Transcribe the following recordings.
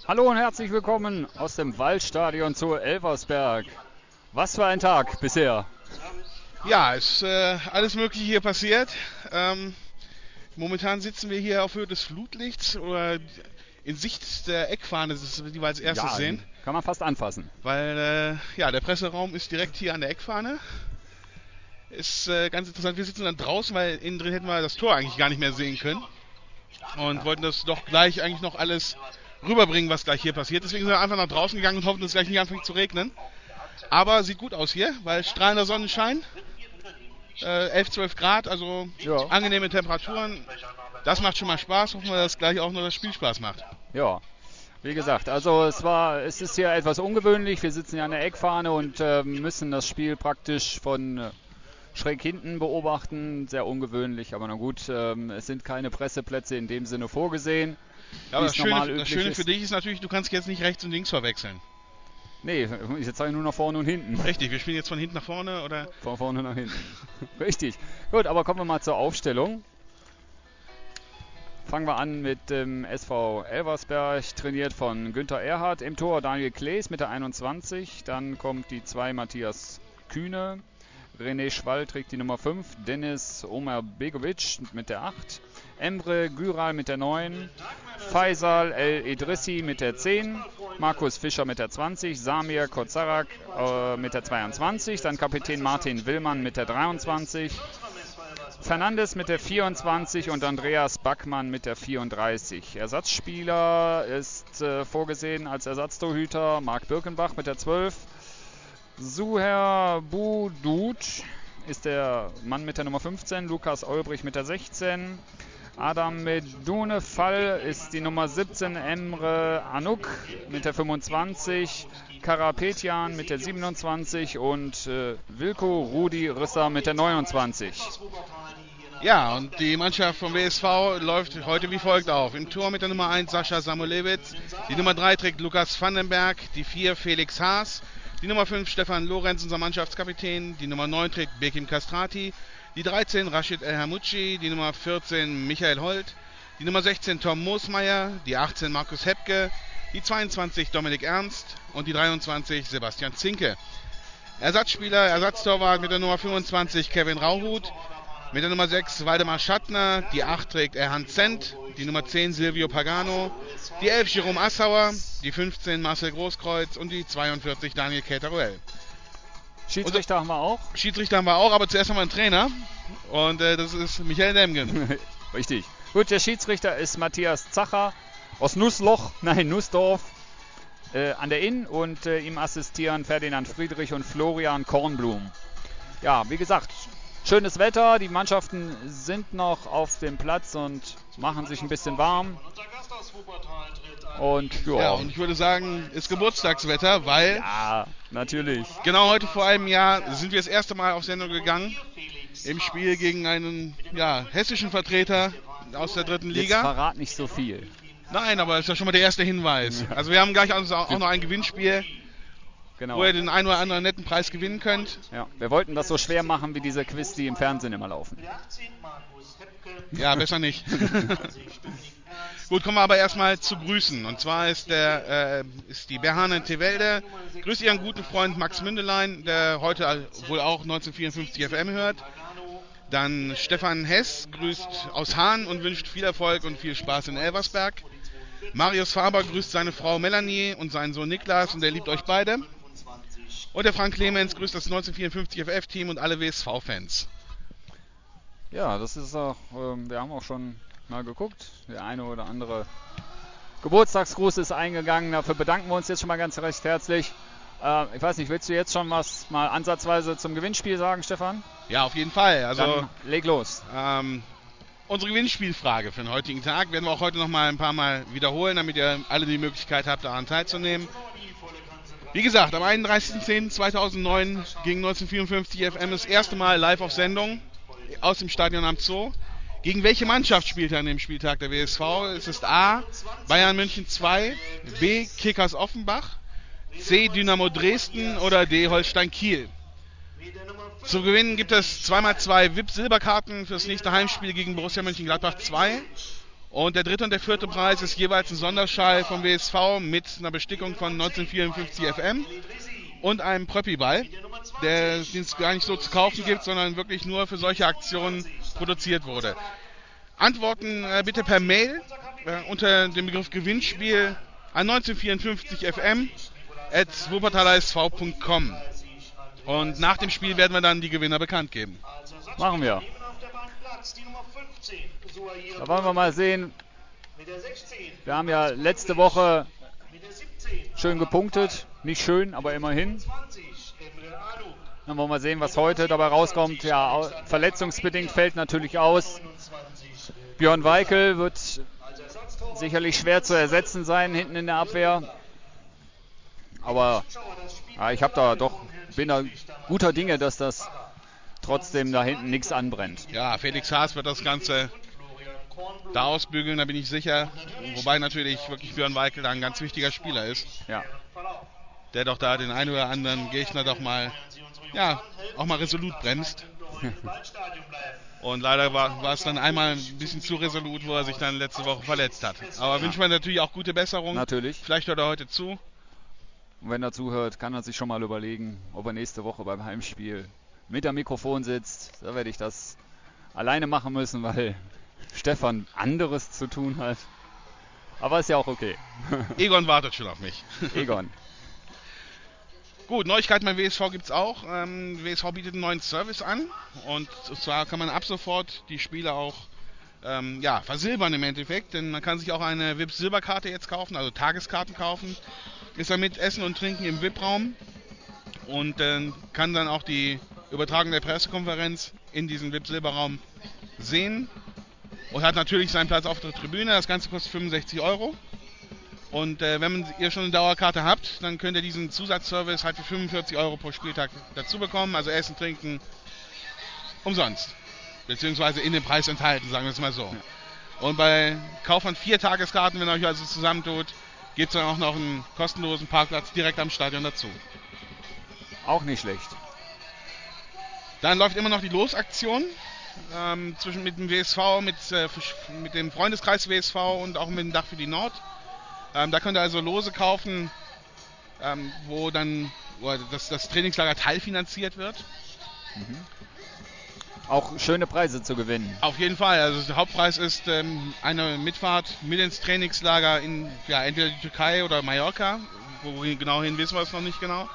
Hallo und herzlich willkommen aus dem Waldstadion zu Elversberg. Was für ein Tag bisher. Ja, ist alles Mögliche hier passiert. Momentan sitzen wir hier auf Höhe des Flutlichts oder in Sicht der Eckfahne, die wir als erstes sehen. Kann man fast anfassen. Weil der Presseraum ist direkt hier an der Eckfahne. Ist ganz interessant. Wir sitzen dann draußen, weil innen drin hätten wir das Tor eigentlich gar nicht mehr sehen können. Und wollten das doch gleich eigentlich noch alles rüberbringen, was gleich hier passiert. Deswegen sind wir einfach nach draußen gegangen und hoffen, dass es gleich nicht anfängt zu regnen. Aber sieht gut aus hier, weil strahlender Sonnenschein. 11, 12 Grad, also angenehme Temperaturen. Das macht schon mal Spaß. Hoffen wir, dass gleich auch noch das Spiel Spaß macht. Ja, wie gesagt, also es ist hier etwas ungewöhnlich. Wir sitzen hier an der Eckfahne und müssen das Spiel praktisch von schräg hinten beobachten. Sehr ungewöhnlich, aber na gut, es sind keine Presseplätze in dem Sinne vorgesehen. Ja, aber das Schöne für dich ist natürlich, du kannst jetzt nicht rechts und links verwechseln. Nee, jetzt habe ich nur nach vorne und hinten. Richtig, wir spielen jetzt von hinten nach vorne oder? Von vorne nach hinten. Richtig. Gut, aber kommen wir mal zur Aufstellung. Fangen wir an mit dem SV Elversberg, trainiert von Günther Erhardt. Im Tor Daniel Klees mit der 21. Dann kommt die 2 Matthias Kühne. René Schwall trägt die Nummer 5. Dennis Omer Begovic mit der 8. Emre Güral mit der 9. Faisal El Idrissi mit der 10. Markus Fischer mit der 20. Samir Kozarak mit der 22. Dann Kapitän Martin Willmann mit der 23. Fernandes mit der 24 und Andreas Backmann mit der 34. Ersatzspieler ist vorgesehen als Ersatztorhüter Marc Birkenbach mit der 12. Suher Budut ist der Mann mit der Nummer 15. Lukas Olbrich mit der 16. Adam Medunefall ist die Nummer 17. Emre Anuk mit der 25. Karapetyan mit der 27 und Wilko Rudi Risser mit der 29. Ja, und die Mannschaft vom WSV läuft heute wie folgt auf. Im Tor mit der Nummer 1 Sascha Samulewitz, die Nummer 3 trägt Lukas Vandenberg, die 4 Felix Haas, die Nummer 5 Stefan Lorenz, unser Mannschaftskapitän, die Nummer 9 trägt Bekim Kastrati, die 13 Rashid El Hamouchi, die Nummer 14 Michael Holt, die Nummer 16 Tom Moosmeier, die 18 Markus Hepke, die 22 Dominik Ernst und die 23 Sebastian Zinke. Ersatzspieler, Ersatztorwart mit der Nummer 25 Kevin Rauhut, mit der Nummer 6 Waldemar Schattner, die 8 trägt Erhan Zent, die Nummer 10 Silvio Pagano, die 11 Jerome Assauer, die 15 Marcel Großkreuz und die 42 Daniel Keteruel. Schiedsrichter haben wir auch? Schiedsrichter haben wir auch, aber zuerst haben wir einen Trainer und das ist Michael Demgen. Richtig. Gut, der Schiedsrichter ist Matthias Zacher aus Nussdorf an der Inn und ihm assistieren Ferdinand Friedrich und Florian Kornblum. Ja, wie gesagt, schönes Wetter, die Mannschaften sind noch auf dem Platz und machen sich ein bisschen warm. Und und ich würde sagen, ist Geburtstagswetter, weil... Ja, natürlich. Genau heute vor einem Jahr sind wir das erste Mal auf Sendung gegangen. Im Spiel gegen einen hessischen Vertreter aus der 3. Liga. Jetzt verrat nicht so viel. Nein, aber das ist ja schon mal der erste Hinweis. Ja. Also wir haben gleich auch noch ein Gewinnspiel, wo ihr den einen oder anderen netten Preis gewinnen könnt. Ja, wir wollten das so schwer machen wie diese Quiz, die im Fernsehen immer laufen. Ja, besser nicht. Gut, kommen wir aber erstmal zu Grüßen. Und zwar ist die Berhane Tewelde. Grüßt ihren guten Freund Max Mündelein, der heute wohl auch 1954 FM hört. Dann Stefan Hess grüßt aus Hahn und wünscht viel Erfolg und viel Spaß in Elversberg. Marius Faber grüßt seine Frau Melanie und seinen Sohn Niklas und er liebt euch beide. Und der Frank Clemens grüßt das 1954 FF-Team und alle WSV-Fans. Ja, das ist auch, wir haben auch schon mal geguckt. Der eine oder andere Geburtstagsgruß ist eingegangen. Dafür bedanken wir uns jetzt schon mal ganz recht herzlich. Ich weiß nicht, willst du jetzt schon was mal ansatzweise zum Gewinnspiel sagen, Stefan? Ja, auf jeden Fall. Also, dann leg los. Unsere Gewinnspielfrage für den heutigen Tag werden wir auch heute noch mal ein paar Mal wiederholen, damit ihr alle die Möglichkeit habt, daran teilzunehmen. Wie gesagt, am 31.10.2009 ging 1954 FM das erste Mal live auf Sendung aus dem Stadion am Zoo. Gegen welche Mannschaft spielt er an dem Spieltag der WSV? Es ist A. Bayern München 2, B. Kickers Offenbach, C. Dynamo Dresden oder D. Holstein Kiel. Zu gewinnen gibt es 2x2 VIP-Silberkarten fürs nächste Heimspiel gegen Borussia Mönchengladbach 2 Und der dritte und der vierte Preis ist jeweils ein Sonderschall vom WSV mit einer Bestickung von 1954 FM und einem Pröppi-Ball, den es gar nicht so zu kaufen gibt, sondern wirklich nur für solche Aktionen produziert wurde. Antworten bitte per Mail unter dem Begriff Gewinnspiel an 1954 FM @wuppertalersv.com. Und nach dem Spiel werden wir dann die Gewinner bekannt geben. Machen wir. Da wollen wir mal sehen. Wir haben ja letzte Woche schön gepunktet. Nicht schön, aber immerhin. Dann wollen wir mal sehen, was heute dabei rauskommt. Ja, verletzungsbedingt fällt natürlich aus. Björn Weikel wird sicherlich schwer zu ersetzen sein hinten in der Abwehr. Aber ja, bin da guter Dinge, dass das trotzdem da hinten nichts anbrennt. Ja, Felix Haas wird das Ganze da ausbügeln, da bin ich sicher. Wobei natürlich wirklich Björn Weikel da ein ganz wichtiger Spieler ist. Ja. Der doch da den einen oder anderen Gegner doch mal, ja, auch mal resolut bremst. Und leider war es dann einmal ein bisschen zu resolut, wo er sich dann letzte Woche verletzt hat. Aber wünschen wir natürlich auch gute Besserung. Natürlich. Vielleicht hört er heute zu. Und wenn er zuhört, kann er sich schon mal überlegen, ob er nächste Woche beim Heimspiel mit am Mikrofon sitzt. Da werde ich das alleine machen müssen, weil Stefan anderes zu tun hat. Aber ist ja auch okay. Egon wartet schon auf mich. Egon. Gut, Neuigkeiten beim WSV gibt es auch. WSV bietet einen neuen Service an. Und zwar kann man ab sofort die Spiele auch versilbern im Endeffekt. Denn man kann sich auch eine VIP-Silberkarte jetzt kaufen, also Tageskarten kaufen. Ist dann mit Essen und Trinken im VIP-Raum. Und kann dann auch die Übertragung der Pressekonferenz in diesem VIP-Silberraum sehen. Und hat natürlich seinen Platz auf der Tribüne. Das Ganze kostet 65 €. Und wenn ihr schon eine Dauerkarte habt, dann könnt ihr diesen Zusatzservice halt für 45 € pro Spieltag dazu bekommen. Also Essen, Trinken umsonst. Beziehungsweise in dem Preis enthalten, sagen wir es mal so. Und bei Kauf von 4 Tageskarten, wenn ihr euch also zusammentut, gibt es dann auch noch einen kostenlosen Parkplatz direkt am Stadion dazu. Auch nicht schlecht. Dann läuft immer noch die Losaktion mit dem WSV, mit dem Freundeskreis WSV und auch mit dem Dach für die Nord. Da könnt ihr also Lose kaufen, wo das Trainingslager teilfinanziert wird. Mhm. Auch schöne Preise zu gewinnen. Auf jeden Fall. Also der Hauptpreis ist eine Mitfahrt mit ins Trainingslager in entweder die Türkei oder Mallorca. Wo genau hin wissen wir es noch nicht genau.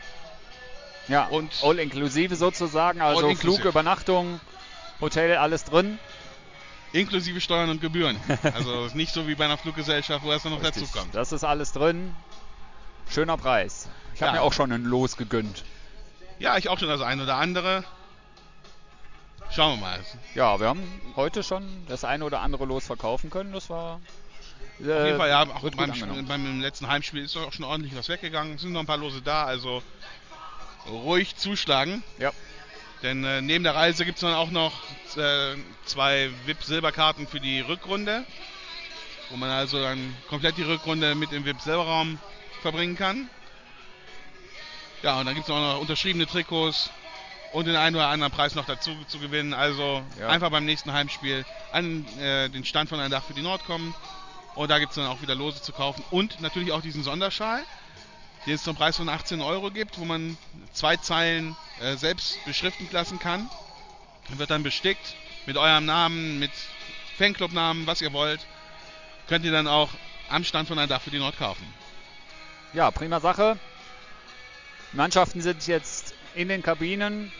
Ja, und all inklusive sozusagen, also Flug, Übernachtung, Hotel, alles drin. Inklusive Steuern und Gebühren. Also nicht so wie bei einer Fluggesellschaft, wo es dann noch dazu kommt. Das ist alles drin. Schöner Preis. Ich habe mir auch schon ein Los gegönnt. Ja, ich auch schon das eine oder andere. Schauen wir mal. Ja, wir haben heute schon das eine oder andere Los verkaufen können. Das war auf jeden Fall, ja. Auch beim letzten Heimspiel ist auch schon ordentlich was weggegangen. Es sind noch ein paar Lose da, also ruhig zuschlagen. Ja. Denn neben der Reise gibt es dann auch noch 2 VIP-Silberkarten für die Rückrunde, wo man also dann komplett die Rückrunde mit im VIP-Silberraum verbringen kann. Ja, und dann gibt es auch noch unterschriebene Trikots und den einen oder anderen Preis noch dazu zu gewinnen. Also einfach beim nächsten Heimspiel an den Stand von Ein Dach für die Nord kommen. Und da gibt es dann auch wieder Lose zu kaufen. Und natürlich auch diesen Sonderschal, den es zum Preis von 18 € gibt, wo man 2 Zeilen selbst beschriften lassen kann. Wird dann bestickt mit eurem Namen, mit Fanclub-Namen, was ihr wollt. Könnt ihr dann auch am Stand von Ein Dach für die Nord kaufen. Ja, prima Sache. Mannschaften sind jetzt in den Kabinen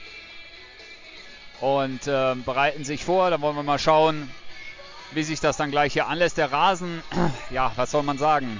und bereiten sich vor. Da wollen wir mal schauen, wie sich das dann gleich hier anlässt. Der Rasen, ja, was soll man sagen?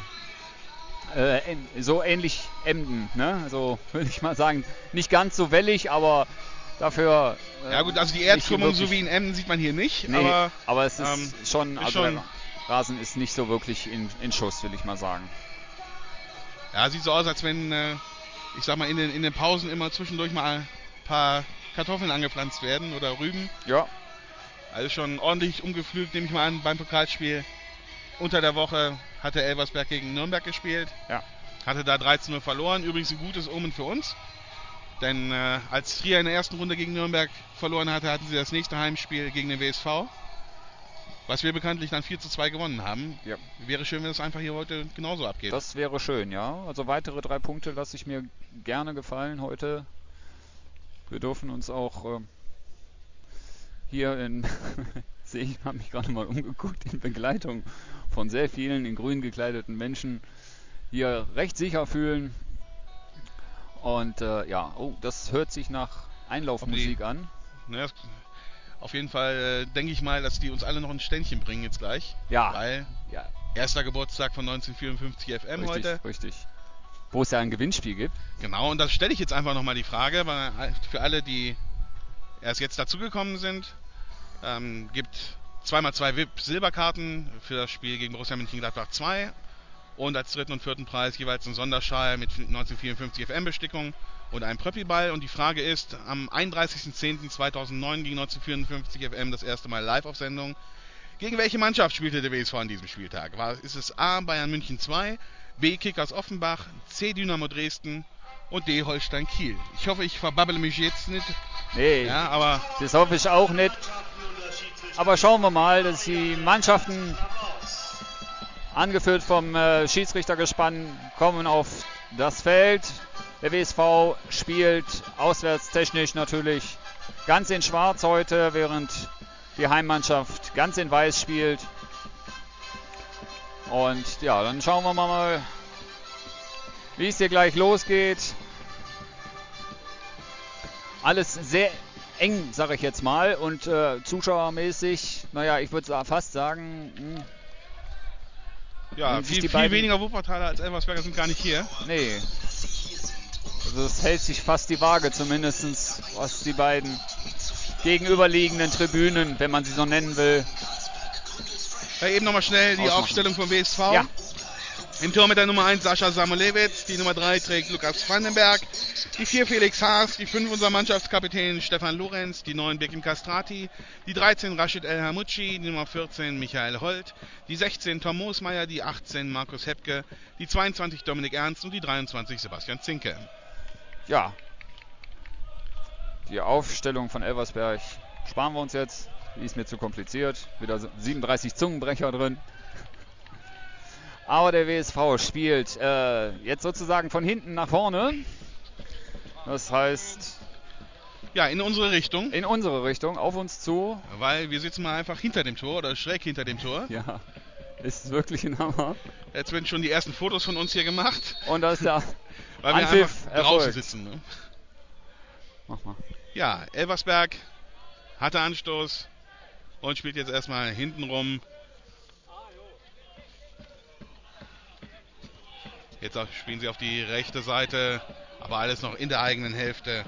So ähnlich Emden, ne? Also würde ich mal sagen, nicht ganz so wellig, aber dafür... ja gut, also die Erdkrümmung so wie in Emden sieht man hier nicht. Nee, aber es ist schon, also der Rasen ist nicht so wirklich in Schuss, will ich mal sagen. Ja, sieht so aus, als wenn, ich sag mal, in den Pausen immer zwischendurch mal ein paar Kartoffeln angepflanzt werden oder Rüben. Ja. Also schon ordentlich umgepflügt, nehme ich mal an, beim Pokalspiel. Unter der Woche hatte Elversberg gegen Nürnberg gespielt. Ja. Hatte da 13-0 verloren. Übrigens ein gutes Omen für uns. Denn als Trier in der ersten Runde gegen Nürnberg verloren hatte, hatten sie das nächste Heimspiel gegen den WSV. Was wir bekanntlich dann 4:2 gewonnen haben. Ja. Wäre schön, wenn es einfach hier heute genauso abgeht. Das wäre schön, ja. Also weitere 3 Punkte lasse ich mir gerne gefallen heute. Wir dürfen uns auch hier in, sehe ich, habe mich gerade mal umgeguckt, in Begleitung von sehr vielen in grün gekleideten Menschen hier recht sicher fühlen. Und ja, oh, das hört sich nach Einlaufmusik an. Ne, auf jeden Fall denke ich mal, dass die uns alle noch ein Ständchen bringen jetzt gleich. Ja. Weil Ja, erster Geburtstag von 1954 FM richtig, heute. richtig. Wo es ja ein Gewinnspiel gibt. Genau, und da stelle ich jetzt einfach nochmal die Frage, weil für alle, die erst jetzt dazugekommen sind, gibt 2x2 VIP-Silberkarten für das Spiel gegen Borussia Mönchengladbach 2 und als dritten und vierten Preis jeweils einen Sonderschal mit 1954 FM-Bestickung und einem Pröppi-Ball. Und die Frage ist, am 31.10.2009 gegen 1954 FM das erste Mal live auf Sendung. Gegen welche Mannschaft spielte der WSV an diesem Spieltag? Ist es A, Bayern München 2, B, Kickers Offenbach, C, Dynamo Dresden und D, Holstein Kiel? Ich hoffe, ich verbabbele mich jetzt nicht. Nee, Ja, aber das hoffe ich auch nicht. Aber schauen wir mal, dass die Mannschaften, angeführt vom Schiedsrichtergespann, kommen auf das Feld. Der WSV spielt auswärtstechnisch natürlich ganz in Schwarz heute, während die Heimmannschaft ganz in Weiß spielt. Und ja, dann schauen wir mal, wie es hier gleich losgeht. Alles sehr eng, sage ich jetzt mal. Und zuschauermäßig, naja, ich würde fast sagen, ja, viel weniger Wuppertaler als Elversberger sind gar nicht hier. nee. Also es hält sich fast die Waage zumindest, was die beiden gegenüberliegenden Tribünen, wenn man sie so nennen will. Ja, eben nochmal schnell die Ausmachen. Aufstellung vom WSV. Ja. Im Tor mit der Nummer 1 Sascha Samolewitz, die Nummer 3 trägt Lukas Vandenberg, die 4 Felix Haas, die 5 unser Mannschaftskapitän Stefan Lorenz, die 9 Bekim Castrati, die 13 Rashid El Hamouchi, die Nummer 14 Michael Holt, die 16 Tom Moosmeier, die 18 Markus Hepke, die 22 Dominik Ernst und die 23 Sebastian Zinke. Ja. Die Aufstellung von Elversberg sparen wir uns jetzt. Die ist mir zu kompliziert. Wieder 37 Zungenbrecher drin. Aber der WSV spielt jetzt sozusagen von hinten nach vorne. Das heißt, Ja, in unsere Richtung, in unsere Richtung, auf uns zu. weil wir sitzen mal einfach hinter dem Tor oder schräg hinter dem Tor. Ja, ist wirklich ein Hammer. Jetzt werden schon die ersten Fotos von uns hier gemacht, Und da ist der weil wir Anpfiff einfach draußen erfolgt. sitzen. Ne? Mach mal. Ja, Elversberg hatte Anstoß und spielt jetzt erstmal hinten rum. Jetzt spielen sie auf die rechte Seite, aber alles noch in der eigenen Hälfte.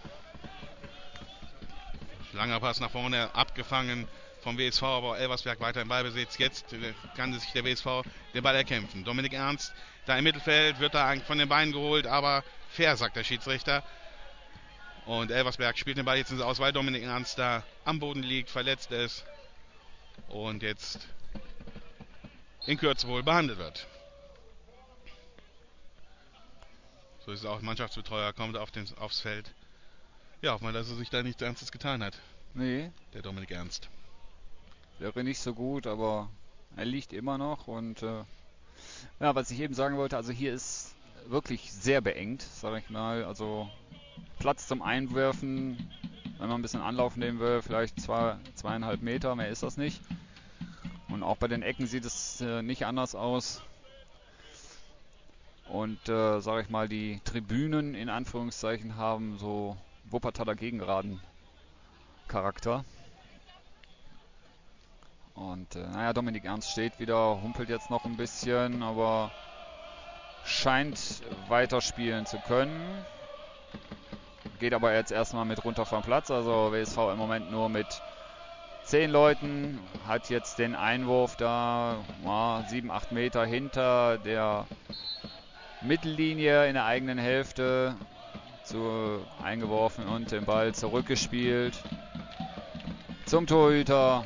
Langer Pass nach vorne, abgefangen vom WSV, aber Elversberg weiter im Ballbesitz. Jetzt kann sich der WSV den Ball erkämpfen. Dominik Ernst da im Mittelfeld, wird da von den Beinen geholt, aber fair, sagt der Schiedsrichter. Und Elversberg spielt den Ball jetzt aus, weil Dominik Ernst da am Boden liegt, verletzt ist und jetzt in Kürze wohl behandelt wird. So ist es auch, Mannschaftsbetreuer kommt aufs Feld. Ja, hoffen wir, dass er sich da nichts Ernstes getan hat, Nee, der Dominik Ernst. wäre nicht so gut, aber er liegt immer noch. Und ja, was ich eben sagen wollte, also hier ist wirklich sehr beengt, sage ich mal. Also Platz zum Einwerfen, wenn man ein bisschen Anlauf nehmen will, vielleicht 2,5 Meter, mehr ist das nicht. Und auch bei den Ecken sieht es nicht anders aus. Und sage ich mal, die Tribünen in Anführungszeichen haben so Wuppertaler Gegengraden Charakter. Und naja, Dominik Ernst steht wieder, humpelt jetzt noch ein bisschen, aber scheint weiterspielen zu können. Geht aber jetzt erstmal mit runter vom Platz, also WSV im Moment nur mit 10 Leuten, hat jetzt den Einwurf da 7, 8 Meter hinter der Mittellinie in der eigenen Hälfte eingeworfen und den Ball zurückgespielt zum Torhüter.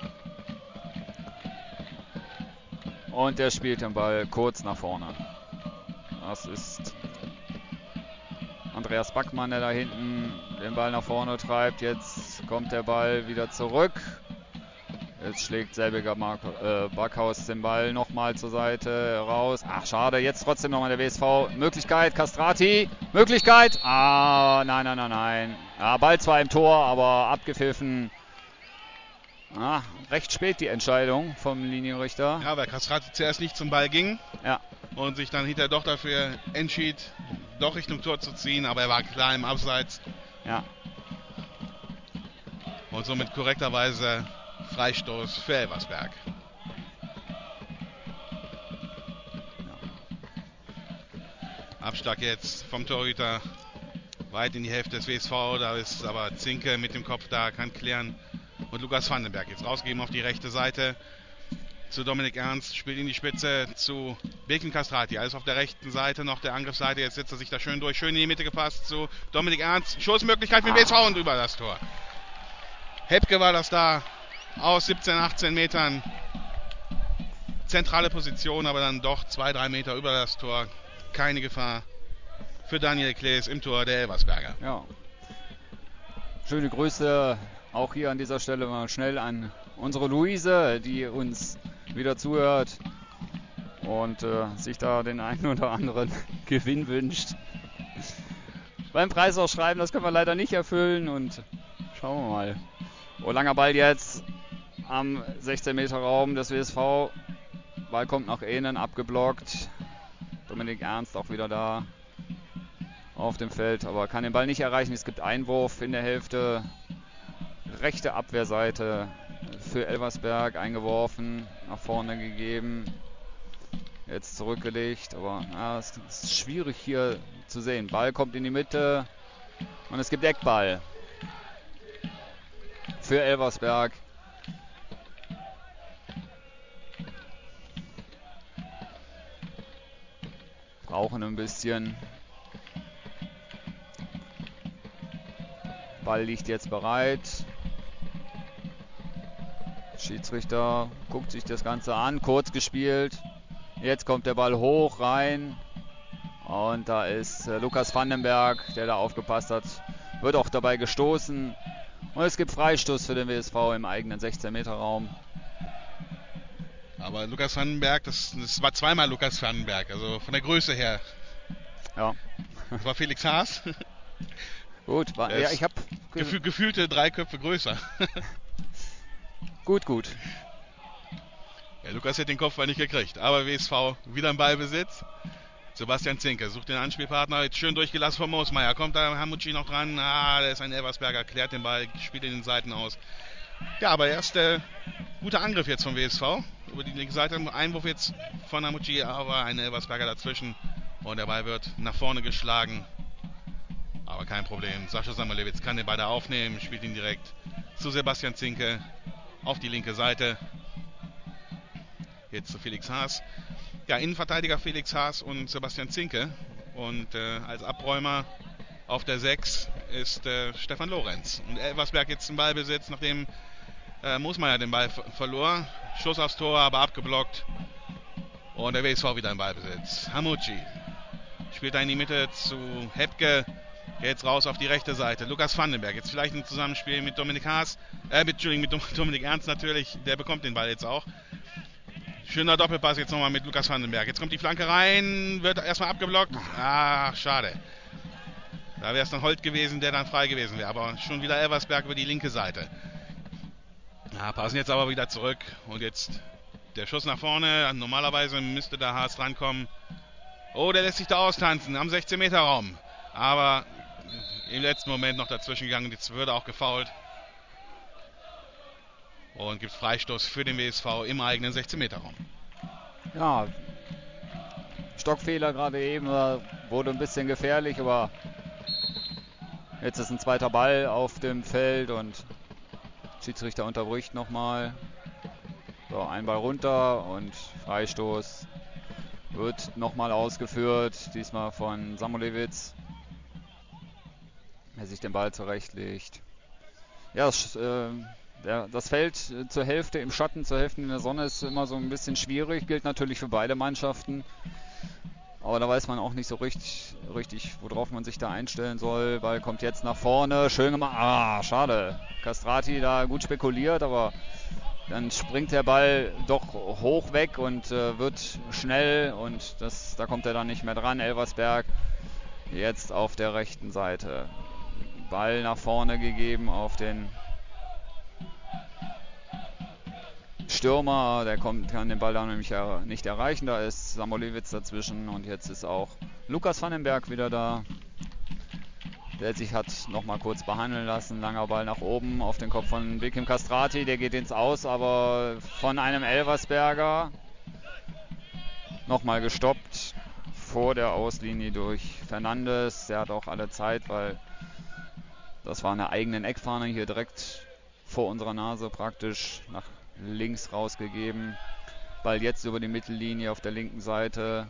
Und der spielt den Ball kurz nach vorne. Das ist Andreas Backmann, der da hinten den Ball nach vorne treibt. Jetzt kommt der Ball wieder zurück. Jetzt schlägt selbiger Backhaus den Ball nochmal zur Seite raus. Ach, schade. Jetzt trotzdem nochmal der WSV. Möglichkeit. Castrati. Möglichkeit. Ah, nein. Ja, Ball zwar im Tor, aber abgepfiffen. Ah, recht spät die Entscheidung vom Linienrichter. Ja, weil Castrati zuerst nicht zum Ball ging. Ja. Und sich dann hinterher doch dafür entschied, doch Richtung Tor zu ziehen. Aber er war klar im Abseits. Ja. Und somit korrekterweise Freistoß für Elversberg. Abschlag jetzt vom Torhüter weit in die Hälfte des WSV. Da ist aber Zinke mit dem Kopf da, kann klären. Und Lukas Vandenberg jetzt rausgeben auf die rechte Seite zu Dominik Ernst, spielt in die Spitze zu Beken Castrati. Alles auf der rechten Seite, noch der Angriffsseite. Jetzt setzt er sich da schön durch, schön in die Mitte gepasst zu Dominik Ernst. Schussmöglichkeit für den WSV und über das Tor. Hepke war das da aus 17, 18 Metern. Zentrale Position, aber dann doch 2-3 Meter über das Tor. Keine Gefahr für Daniel Klees im Tor der Elversberger. Ja. Schöne Grüße auch hier an dieser Stelle mal schnell an unsere Luise, die uns wieder zuhört und sich da den einen oder anderen Gewinn wünscht. Beim Preisausschreiben, das können wir leider nicht erfüllen und schauen wir mal. Oh, langer Ball jetzt am 16 Meter Raum des WSV. Ball kommt nach innen, abgeblockt. Dominik Ernst auch wieder da auf dem Feld, aber kann den Ball nicht erreichen. Es gibt Einwurf in der Hälfte. Rechte Abwehrseite für Elversberg eingeworfen, nach vorne gegeben. Jetzt zurückgelegt, aber es ist schwierig hier zu sehen. Ball kommt in die Mitte und es gibt Eckball für Elversberg. Brauchen ein bisschen. Ball liegt jetzt bereit. Schiedsrichter guckt sich das Ganze an, kurz gespielt. Jetzt kommt der Ball hoch rein. Und da ist Lukas Vandenberg, der da aufgepasst hat. Wird auch dabei gestoßen. Und es gibt Freistoß für den WSV im eigenen 16-Meter-Raum. Aber Lukas Vandenberg, das war zweimal Lukas Vandenberg, also von der Größe her. Ja. Das war Felix Haas. Gut, ja, ich habe gefühlte 3 Köpfe größer. Gut. Ja, Lukas hat den Kopfball nicht gekriegt, aber WSV wieder im Ballbesitz. Sebastian Zinke sucht den Anspielpartner, jetzt schön durchgelassen von Moosmeier. Kommt da Hamucci noch dran? Der ist ein Elversberger, klärt den Ball, spielt in den Seiten aus. Ja, aber erst guter Angriff jetzt vom WSV. Über die linke Seite, Einwurf jetzt von Hamucci, aber ein Elversberger dazwischen. Und der Ball wird nach vorne geschlagen. Aber kein Problem. Sascha Samuelewitz kann den Ball da aufnehmen, spielt ihn direkt zu Sebastian Zinke auf die linke Seite. Jetzt zu Felix Haas. Ja, Innenverteidiger Felix Haas und Sebastian Zinke. Und als Abräumer auf der 6 ist Stefan Lorenz. Und Elversberg jetzt im Ballbesitz, nachdem Moosmeier den Ball verlor. Schuss aufs Tor, aber abgeblockt. Und der WSV wieder im Ballbesitz. Hamucci spielt da in die Mitte zu Hepke. Jetzt raus auf die rechte Seite. Lukas Vandenberg. Jetzt vielleicht ein Zusammenspiel mit Dominik Haas. Mit Dominik Ernst natürlich. Der bekommt den Ball jetzt auch. Schöner Doppelpass jetzt nochmal mit Lukas Vandenberg. Jetzt kommt die Flanke rein. Wird erstmal abgeblockt. Ach, schade. Da wäre es dann Holt gewesen, der dann frei gewesen wäre. Aber schon wieder Elversberg über die linke Seite. Ja, passen jetzt aber wieder zurück. Und jetzt der Schuss nach vorne. Normalerweise müsste da Haas drankommen. Oh, der lässt sich da austanzen am 16-Meter-Raum. Aber im letzten Moment noch dazwischen gegangen. Jetzt würde auch gefoult. Und gibt Freistoß für den WSV im eigenen 16-Meter-Raum. Ja, Stockfehler gerade eben, wurde ein bisschen gefährlich, aber jetzt ist ein zweiter Ball auf dem Feld und Schiedsrichter unterbricht nochmal. So, ein Ball runter und Freistoß wird nochmal ausgeführt, diesmal von Samuelewitz, der sich den Ball zurechtlegt. Ja, das Feld zur Hälfte im Schatten, zur Hälfte in der Sonne ist immer so ein bisschen schwierig, gilt natürlich für beide Mannschaften. Aber da weiß man auch nicht so richtig, worauf man sich da einstellen soll. Ball kommt jetzt nach vorne, schön gemacht. Ah, schade. Castrati da gut spekuliert, aber dann springt der Ball doch hoch weg und wird schnell und da kommt er dann nicht mehr dran. Elversberg jetzt auf der rechten Seite. Ball nach vorne gegeben auf den Stürmer, der kann den Ball da nämlich nicht erreichen. Da ist Samolewitz dazwischen und jetzt ist auch Lukas Vandenberg wieder da, der sich hat nochmal kurz behandeln lassen. Langer Ball nach oben auf den Kopf von Bekim Castrati, der geht ins Aus, aber von einem Elversberger nochmal gestoppt vor der Auslinie durch Fernandes. Der hat auch alle Zeit, weil das war eine eigene Eckfahne hier direkt vor unserer Nase praktisch nach links rausgegeben. Ball jetzt über die Mittellinie auf der linken Seite.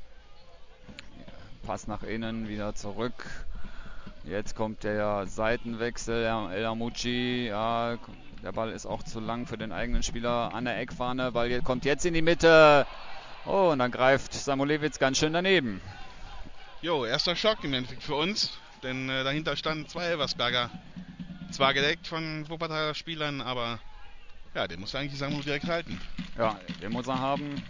Pass nach innen, wieder zurück. Jetzt kommt der Seitenwechsel. El Amucci, ja, der Ball ist auch zu lang für den eigenen Spieler an der Eckfahne. Ball kommt jetzt in die Mitte. Oh, und dann greift Samolewitz ganz schön daneben. Jo, erster Schock im Endeffekt für uns. Denn dahinter standen 2 Elversberger. Zwar gedeckt von Wuppertaler Spielern, aber ja, den muss eigentlich Samu direkt halten. Ja, den muss er haben.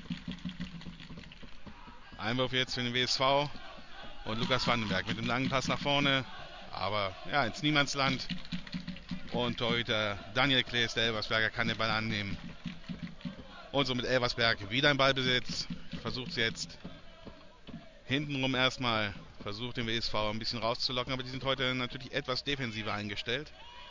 Einwurf jetzt für den WSV und Lukas Vandenberg mit dem langen Pass nach vorne. Aber ja, ins Niemandsland. Und Torhüter Daniel Klees, der Elversberger, kann den Ball annehmen. Und so mit Elversberg wieder im Ballbesitz. Versucht es jetzt hintenrum erstmal. Versucht den WSV ein bisschen rauszulocken, aber die sind heute natürlich etwas defensiver eingestellt.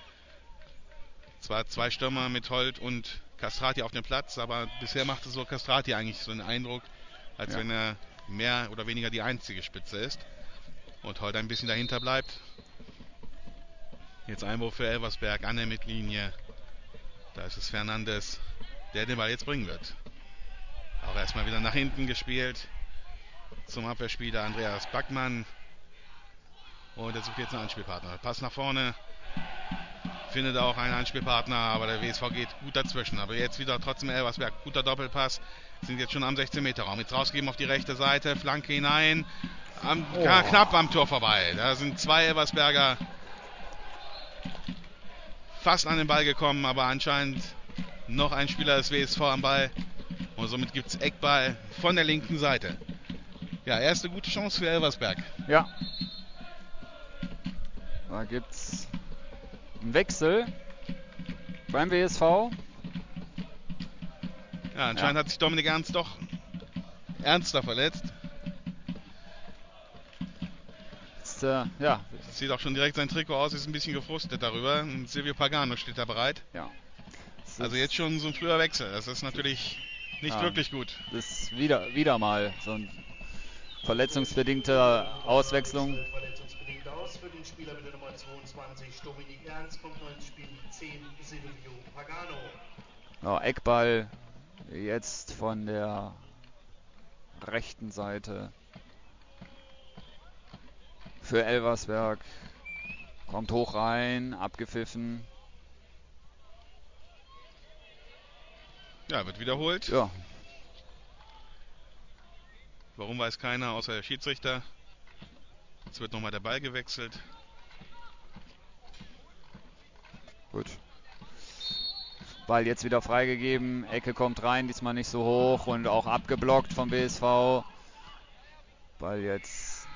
Zwar 2 Stürmer mit Holt und Castrati auf dem Platz, aber bisher macht es so Castrati eigentlich so einen Eindruck, als wenn er mehr oder weniger die einzige Spitze ist und Holt ein bisschen dahinter bleibt. Jetzt Einwurf für Elversberg an der Mittellinie. Da ist es Fernandes, der den Ball jetzt bringen wird. Auch erstmal wieder nach hinten gespielt zum Abwehrspieler Andreas Backmann. Und er sucht jetzt einen Anspielpartner. Pass nach vorne. Findet auch einen Anspielpartner, aber der WSV geht gut dazwischen. Aber jetzt wieder trotzdem Elversberg. Guter Doppelpass. Sind jetzt schon am 16-Meter-Raum. Jetzt rausgeben auf die rechte Seite. Flanke hinein. Knapp am Tor vorbei. Da sind 2 Elversberger fast an den Ball gekommen, aber anscheinend noch ein Spieler des WSV am Ball. Und somit gibt es Eckball von der linken Seite. Ja, erste gute Chance für Elversberg. Ja. Da gibt es einen Wechsel beim WSV. Ja, anscheinend hat sich Dominik Ernst doch ernster verletzt. Sieht auch schon direkt sein Trikot aus, ist ein bisschen gefrustet darüber. Und Silvio Pagano steht da bereit. Ja. Also jetzt schon so ein früher Wechsel. Das ist natürlich nicht wirklich gut. Das ist wieder mal so ein verletzungsbedingte Auswechslung. Verletzungsbedingt aus für den Spieler mit der Nummer 22, Dominik Ernst, kommt neu ins Spiel 10, Silvio Pagano. Ja, Eckball jetzt von der rechten Seite für Elversberg. Kommt hoch rein, abgepfiffen. Ja, wird wiederholt. Ja. Warum weiß keiner, außer der Schiedsrichter. Jetzt wird nochmal der Ball gewechselt. Gut. Ball jetzt wieder freigegeben. Ecke kommt rein, diesmal nicht so hoch und auch abgeblockt vom BSV. Ball jetzt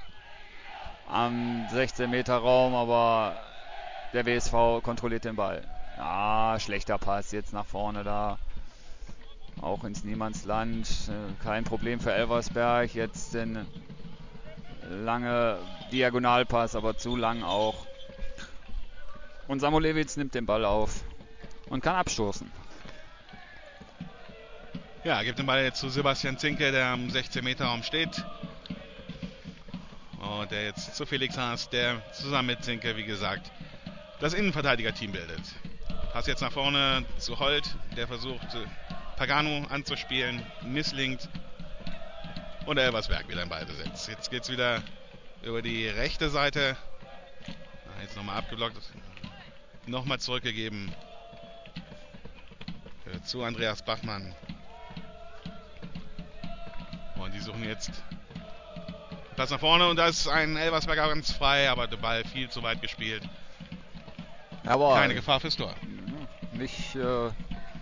am 16-Meter-Raum, aber der WSV kontrolliert den Ball. Ah, schlechter Pass jetzt nach vorne da. Auch ins Niemandsland. Kein Problem für Elversberg. Jetzt den lange Diagonalpass, aber zu lang auch. Und Samolewitz nimmt den Ball auf und kann abstoßen. Ja, gibt den Ball jetzt zu Sebastian Zinke, der am 16-Meter-Raum steht. Und der jetzt zu Felix Haas, der zusammen mit Zinke, wie gesagt, das Innenverteidiger-Team bildet. Pass jetzt nach vorne zu Holt, der versucht Pagano anzuspielen, misslingt. Und Elversberg wieder im Ballbesitz. Jetzt geht es wieder über die rechte Seite. Jetzt nochmal abgeblockt. Nochmal zurückgegeben zu Andreas Bachmann. Und die suchen jetzt Pass nach vorne und da ist ein Elversberger ganz frei, aber der Ball viel zu weit gespielt. Aber keine Gefahr fürs Tor. Nicht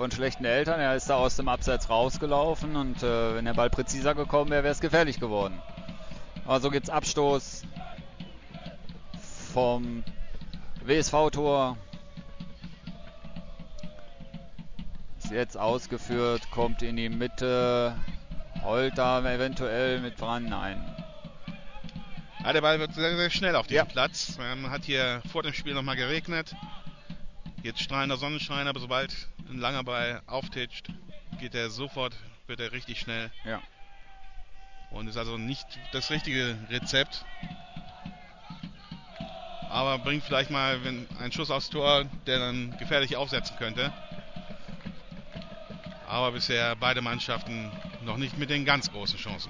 von schlechten Eltern. Er ist da aus dem Abseits rausgelaufen und wenn der Ball präziser gekommen wäre, wäre es gefährlich geworden. Also gibt es Abstoß vom WSV-Tor. Ist jetzt ausgeführt, kommt in die Mitte. Holt da eventuell mit dran? Nein. Ja, der Ball wird sehr, sehr schnell auf diesem Platz. Hat hier vor dem Spiel nochmal geregnet. Jetzt strahlender Sonnenschein, aber sobald ein langer Ball auftitscht, geht er sofort, wird er richtig schnell. Ja. Und ist also nicht das richtige Rezept. Aber bringt vielleicht mal einen Schuss aufs Tor, der dann gefährlich aufsetzen könnte. Aber bisher beide Mannschaften noch nicht mit den ganz großen Chancen.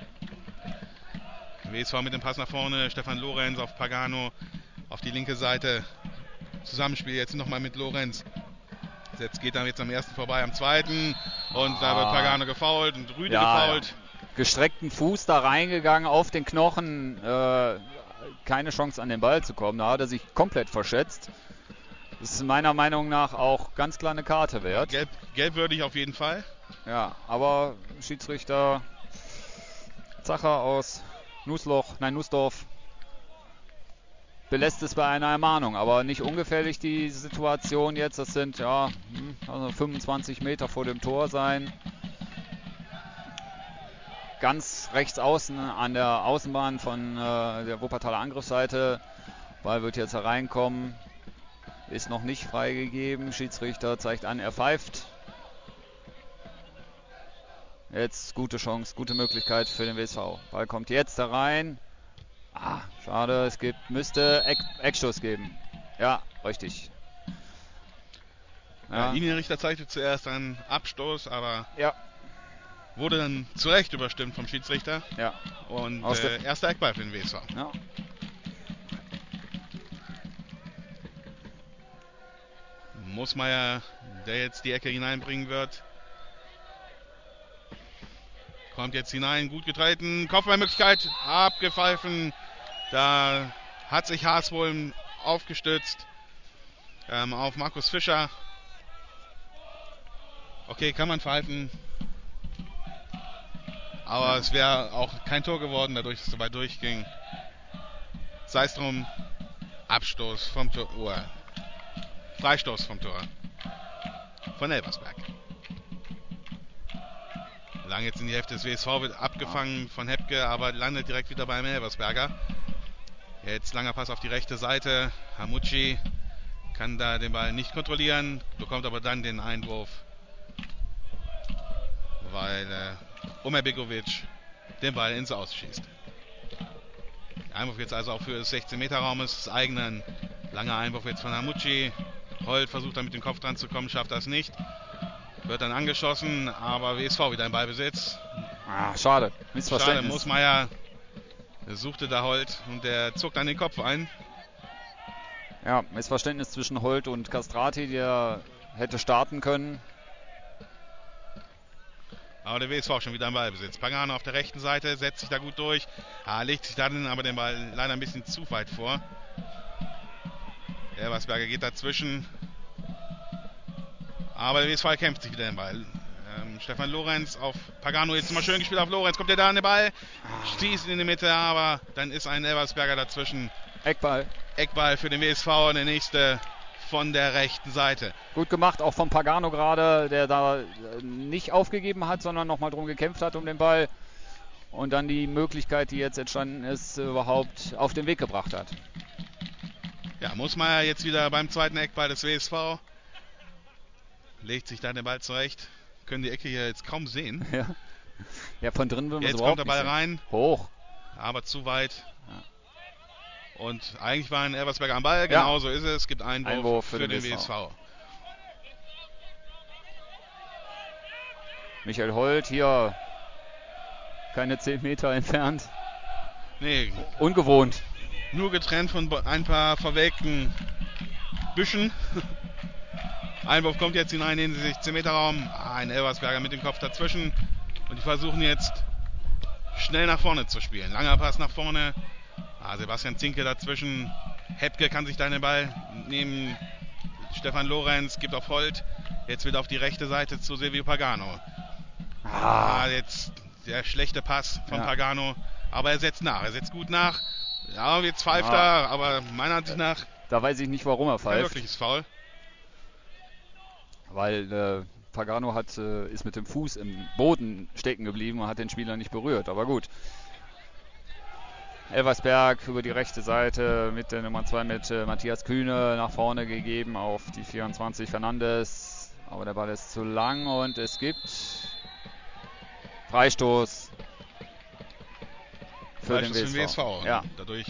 WSV mit dem Pass nach vorne, Stefan Lorenz auf Pagano auf die linke Seite. Zusammenspiel jetzt nochmal mit Lorenz. Jetzt geht er jetzt am ersten vorbei, am zweiten. Und da wird Pagano gefoult und Rüde gefoult. Ja. Gestreckten Fuß da reingegangen auf den Knochen. Keine Chance an den Ball zu kommen. Da hat er sich komplett verschätzt. Das ist meiner Meinung nach auch ganz klar eine Karte wert. Gelbwürdig auf jeden Fall. Ja, aber Schiedsrichter Zacher aus Nussdorf belässt es bei einer Ermahnung, aber nicht ungefährlich die Situation jetzt. Das sind also 25 Meter vor dem Tor sein. Ganz rechts außen an der Außenbahn von der Wuppertaler Angriffsseite. Ball wird jetzt hereinkommen. Ist noch nicht freigegeben. Schiedsrichter zeigt an, er pfeift. Jetzt gute Chance, gute Möglichkeit für den WSV. Ball kommt jetzt herein. Schade, es müsste Eckstoß geben. Ja, richtig. Ja. Der Linienrichter zeigte zuerst einen Abstoß, aber ja, wurde dann zu Recht überstimmt vom Schiedsrichter. Ja. Und erster Eckball für den WSV. Ja. Moosmeier, der jetzt die Ecke hineinbringen wird. Kommt jetzt hinein, gut getreten, Kopfballmöglichkeit, abgepfeifen. Da hat sich Haas wohl aufgestützt auf Markus Fischer. Okay, kann man pfeifen. Aber es wäre auch kein Tor geworden, dadurch, dass es so weit durchging. Sei es drum, Abstoß vom Tor. Freistoß vom Tor von Elversberg. Lang jetzt in die Hälfte des WSV, wird abgefangen von Hepke, aber landet direkt wieder beim Elversberger. Jetzt langer Pass auf die rechte Seite. Hamucci kann da den Ball nicht kontrollieren, bekommt aber dann den Einwurf, weil Omer Begovic den Ball ins Aus schießt. Der Einwurf jetzt also auch für das 16-Meter-Raum ist des eigenen. Langer Einwurf jetzt von Hamucci. Holt versucht dann mit dem Kopf dran zu kommen, schafft das nicht. Wird dann angeschossen, aber WSV wieder im Ballbesitz. Schade. Missverständnis. Schade, Moosmeier suchte da Holt und der zuckt an den Kopf ein. Ja, Missverständnis zwischen Holt und Castrati, der hätte starten können. Aber der WSV schon wieder im Ballbesitz. Pagano auf der rechten Seite, setzt sich da gut durch. Legt sich dann aber den Ball leider ein bisschen zu weit vor. Elversberger geht dazwischen. Aber der WSV kämpft sich wieder den Ball. Stefan Lorenz auf Pagano, jetzt mal schön gespielt auf Lorenz. Kommt der da an den Ball, schießt in die Mitte, aber dann ist ein Elversberger dazwischen. Eckball für den WSV, der nächste von der rechten Seite. Gut gemacht, auch von Pagano gerade, der da nicht aufgegeben hat, sondern nochmal drum gekämpft hat um den Ball. Und dann die Möglichkeit, die jetzt entstanden ist, überhaupt auf den Weg gebracht hat. Ja, Moosmeier jetzt wieder beim zweiten Eckball des WSV. Legt sich da den Ball zurecht. Können die Ecke hier jetzt kaum sehen. Ja, von drin will man es jetzt überhaupt kommt der Ball nicht rein. Hoch. Aber zu weit. Ja. Und eigentlich war ein Elversberger am Ball. Genau so ist es. Es gibt einen Einwurf für den WSV. Michael Holt hier keine 10 Meter entfernt. Nee. Ungewohnt. Nur getrennt von ein paar verwelkten Büschen. Einwurf kommt jetzt hinein in den 16-Meter-Raum. Ein Elversberger mit dem Kopf dazwischen. Und die versuchen jetzt schnell nach vorne zu spielen. Langer Pass nach vorne. Sebastian Zinke dazwischen. Hepke kann sich da den Ball nehmen. Stefan Lorenz gibt auf Holt. Jetzt wieder auf die rechte Seite zu Silvio Pagano. Jetzt der schlechte Pass von Pagano. Aber er setzt nach. Er setzt gut nach. Ja, jetzt pfeift er. Aber meiner Ansicht nach... Da weiß ich nicht, warum er pfeift. Kein wirkliches Foul. Weil Pagano ist mit dem Fuß im Boden stecken geblieben und hat den Spieler nicht berührt. Aber gut. Elversberg über die rechte Seite mit der Nummer 2 mit Matthias Kühne nach vorne gegeben auf die 24 Fernandes. Aber der Ball ist zu lang und es gibt Freistoß für den WSV. Ja. Dadurch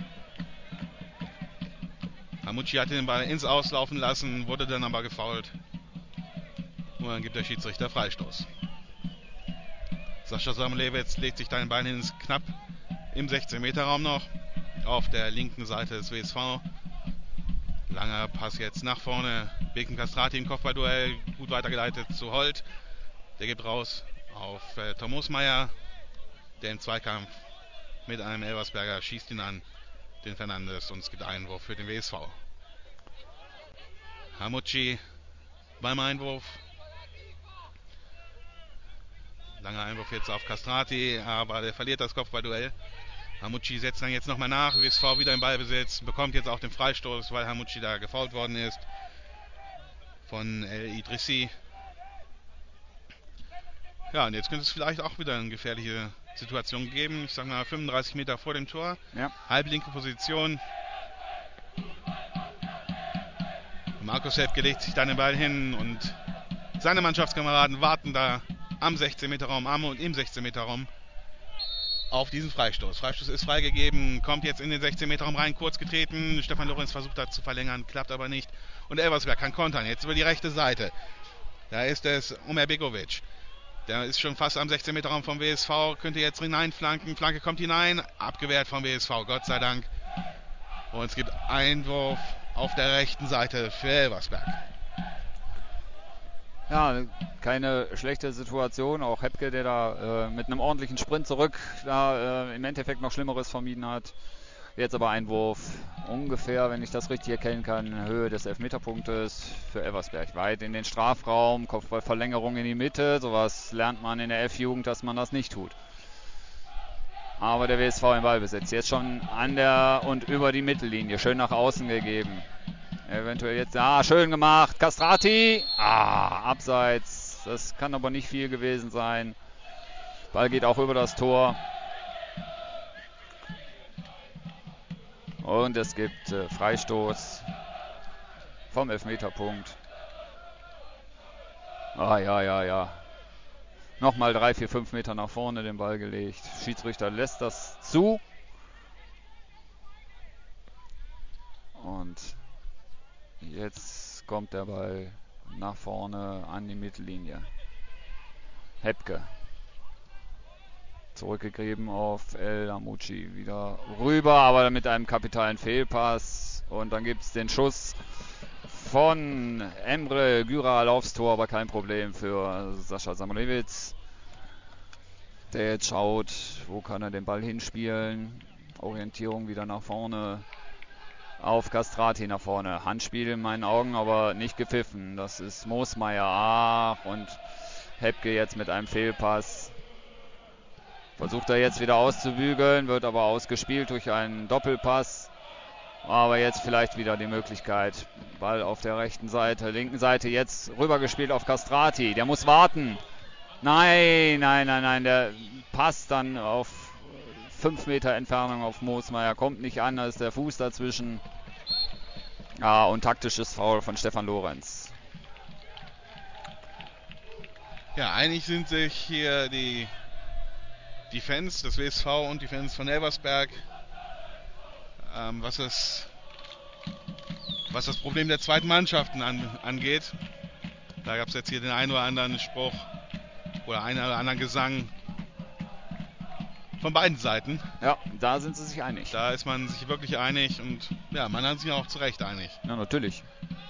Hamucci hatte den Ball ins Auslaufen lassen, wurde dann aber gefoult. Und dann gibt der Schiedsrichter Freistoß. Sascha Samulewitz legt sich da den Ball hin, ist knapp im 16-Meter-Raum noch, auf der linken Seite des WSV. Langer Pass jetzt nach vorne. Beken Castrati im Kopfballduell, gut weitergeleitet zu Holt. Der gibt raus auf Tom Osmeier, der im Zweikampf mit einem Elversberger schießt ihn an, den Fernandes, und es gibt Einwurf für den WSV. Hamucci beim Einwurf. Langer Einwurf jetzt auf Castrati, aber der verliert das Kopfballduell. Hamucci setzt dann jetzt nochmal nach, WSV wieder im Ballbesitz, bekommt jetzt auch den Freistoß, weil Hamucci da gefoult worden ist von El Idrissi. Ja, und jetzt könnte es vielleicht auch wieder eine gefährliche Situation geben. Ich sag mal 35 Meter vor dem Tor, halblinke Position. Markus Hebke legt sich dann den Ball hin und seine Mannschaftskameraden warten da am 16-Meter-Raum, und im 16-Meter-Raum auf diesen Freistoß. Freistoß ist freigegeben, kommt jetzt in den 16-Meter-Raum rein, kurz getreten. Stefan Lorenz versucht da zu verlängern, klappt aber nicht. Und Elversberg kann kontern, jetzt über die rechte Seite. Da ist es Omer Begovic. Der ist schon fast am 16-Meter-Raum vom WSV, könnte jetzt hineinflanken. Flanke kommt hinein, abgewehrt vom WSV, Gott sei Dank. Und es gibt Einwurf auf der rechten Seite für Elversberg. Ja, keine schlechte Situation. Auch Hebke, der da mit einem ordentlichen Sprint zurück da im Endeffekt noch Schlimmeres vermieden hat. Jetzt aber Einwurf ungefähr, wenn ich das richtig erkennen kann, in Höhe des Elfmeterpunktes für Elversberg. Weit in den Strafraum, Kopfballverlängerung in die Mitte. Sowas lernt man in der F-Jugend, dass man das nicht tut. Aber der WSV im Ballbesitz. Jetzt schon an der und über die Mittellinie. Schön nach außen gegeben. Eventuell jetzt, schön gemacht. Castrati. Abseits. Das kann aber nicht viel gewesen sein. Ball geht auch über das Tor. Und es gibt Freistoß vom Elfmeterpunkt. Ja. Nochmal 3, 4, 5 Meter nach vorne den Ball gelegt. Schiedsrichter lässt das zu. Und jetzt kommt der Ball nach vorne an die Mittellinie. Hebke. Zurückgegeben auf El Hamucci. Wieder rüber, aber mit einem kapitalen Fehlpass. Und dann gibt es den Schuss von Emre Güral aufs Tor, aber kein Problem für Sascha Samulewitz. Der jetzt schaut, wo kann er den Ball hinspielen. Orientierung wieder nach vorne. Auf Castrati nach vorne. Handspiel in meinen Augen, aber nicht gepfiffen. Das ist Moosmeier. Und Hebke jetzt mit einem Fehlpass. Versucht er jetzt wieder auszubügeln, wird aber ausgespielt durch einen Doppelpass. Aber jetzt vielleicht wieder die Möglichkeit. Ball auf der rechten Seite, linken Seite jetzt rübergespielt auf Castrati. Der muss warten. Nein. Der Pass dann auf 5 Meter Entfernung auf Moosmeier. Kommt nicht an, da ist der Fuß dazwischen. Und taktisches Foul von Stefan Lorenz. Ja, einig sind sich hier die Fans des WSV und die Fans von Elversberg, was das Problem der zweiten Mannschaften angeht. Da gab es jetzt hier den einen oder anderen Spruch oder einen oder anderen Gesang von beiden Seiten. Ja, da sind sie sich einig. Da ist man sich wirklich einig und ja, man hat sich auch zu Recht einig. Ja, natürlich.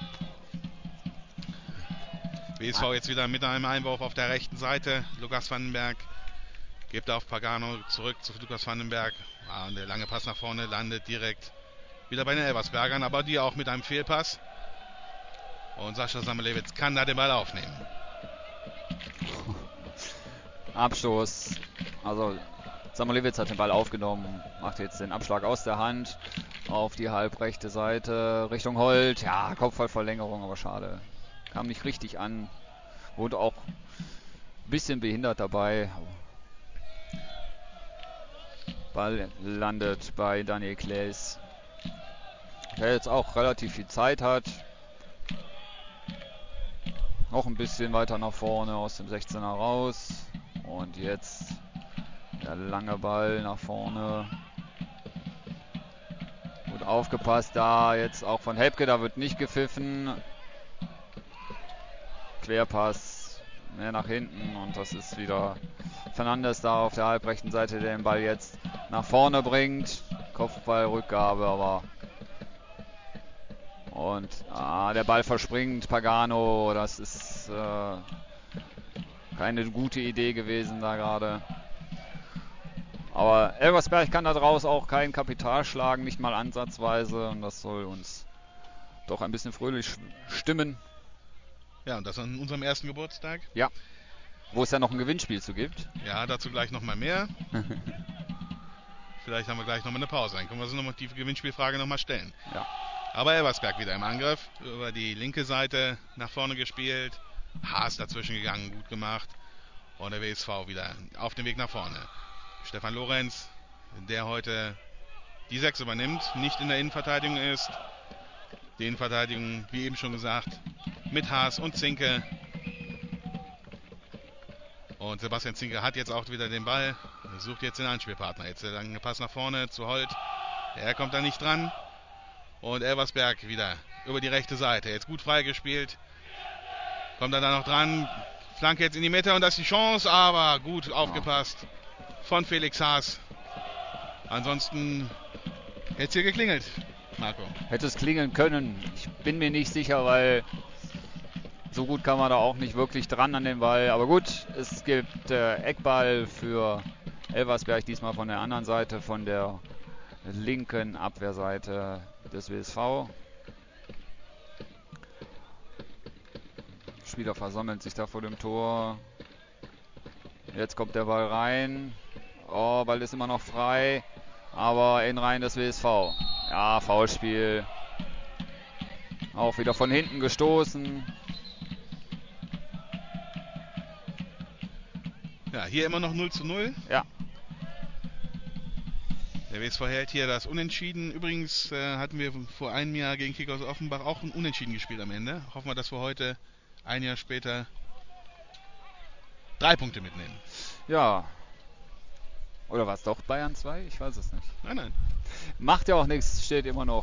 WSV jetzt wieder mit einem Einwurf auf der rechten Seite. Lukas Vandenberg gibt auf Pagano zurück zu Lukas Vandenberg. Und der lange Pass nach vorne landet direkt wieder bei den Elversbergern, aber die auch mit einem Fehlpass. Und Sascha Samuelewitz kann da den Ball aufnehmen. Abstoß. Also Samuelewitz hat den Ball aufgenommen, macht jetzt den Abschlag aus der Hand auf die halbrechte Seite Richtung Holt. Ja, Kopfballverlängerung, aber schade. Kam nicht richtig an. Wurde auch ein bisschen behindert dabei. Ball landet bei Daniel Claes, der jetzt auch relativ viel Zeit hat. Noch ein bisschen weiter nach vorne aus dem 16er raus. Und jetzt der lange Ball nach vorne. Gut aufgepasst da, jetzt auch von Hebke, da wird nicht gepfiffen. Querpass mehr nach hinten und das ist wieder Fernandes da auf der halbrechten Seite, der den Ball jetzt nach vorne bringt. Kopfballrückgabe, aber und der Ball verspringt. Pagano, das ist keine gute Idee gewesen da gerade. Aber Elversberg kann da draus auch kein Kapital schlagen, nicht mal ansatzweise. Und das soll uns doch ein bisschen fröhlich stimmen. Ja, und das an unserem ersten Geburtstag. Ja, wo es ja noch ein Gewinnspiel zu gibt. Ja, dazu gleich nochmal mehr. Vielleicht haben wir gleich nochmal eine Pause. Dann können wir so nochmal die Gewinnspielfrage nochmal stellen. Ja. Aber Elversberg wieder im Angriff. Über die linke Seite nach vorne gespielt. Haas dazwischen gegangen, gut gemacht. Und der WSV wieder auf dem Weg nach vorne. Stefan Lorenz, der heute die 6 übernimmt, nicht in der Innenverteidigung ist. Die Innenverteidigung, wie eben schon gesagt, mit Haas und Zinke. Und Sebastian Zinke hat jetzt auch wieder den Ball. Er sucht jetzt den Anspielpartner. Jetzt der lange Pass nach vorne zu Holt. Er kommt da nicht dran. Und Elversberg wieder über die rechte Seite. Jetzt gut freigespielt. Kommt er da noch dran. Flanke jetzt in die Mitte und das ist die Chance. Aber gut aufgepasst von Felix Haas. Ansonsten hätte es hier geklingelt, Marco. Hätte es klingeln können. Ich bin mir nicht sicher, weil so gut kann man da auch nicht wirklich dran an den Ball. Aber gut, es gibt Eckball für Elversberg, diesmal von der anderen Seite, von der linken Abwehrseite des WSV. Spieler versammeln sich da vor dem Tor. Jetzt kommt der Ball rein. Oh, Ball ist immer noch frei. Aber in Reihen des WSV. Ja, Foulspiel. Auch wieder von hinten gestoßen. Ja, hier immer noch 0:0. Ja. Der WSV hält hier das Unentschieden. Übrigens hatten wir vor einem Jahr gegen Kickers Offenbach auch ein Unentschieden gespielt am Ende. Hoffen wir, dass wir heute, ein Jahr später, 3 Punkte mitnehmen. Ja. Oder war es doch Bayern 2? Ich weiß es nicht. Nein. Macht ja auch nichts, steht immer noch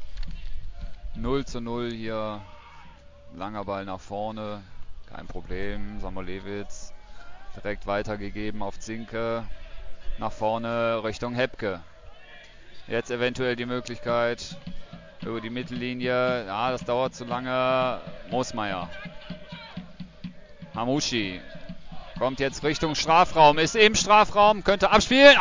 0:0 hier. Langer Ball nach vorne. Kein Problem. Samuelewitz direkt weitergegeben auf Zinke. Nach vorne Richtung Hebke. Jetzt eventuell die Möglichkeit über die Mittellinie. Ja, das dauert zu lange. Moosmeier. Hamouchi. Kommt jetzt Richtung Strafraum. Ist im Strafraum. Könnte abspielen.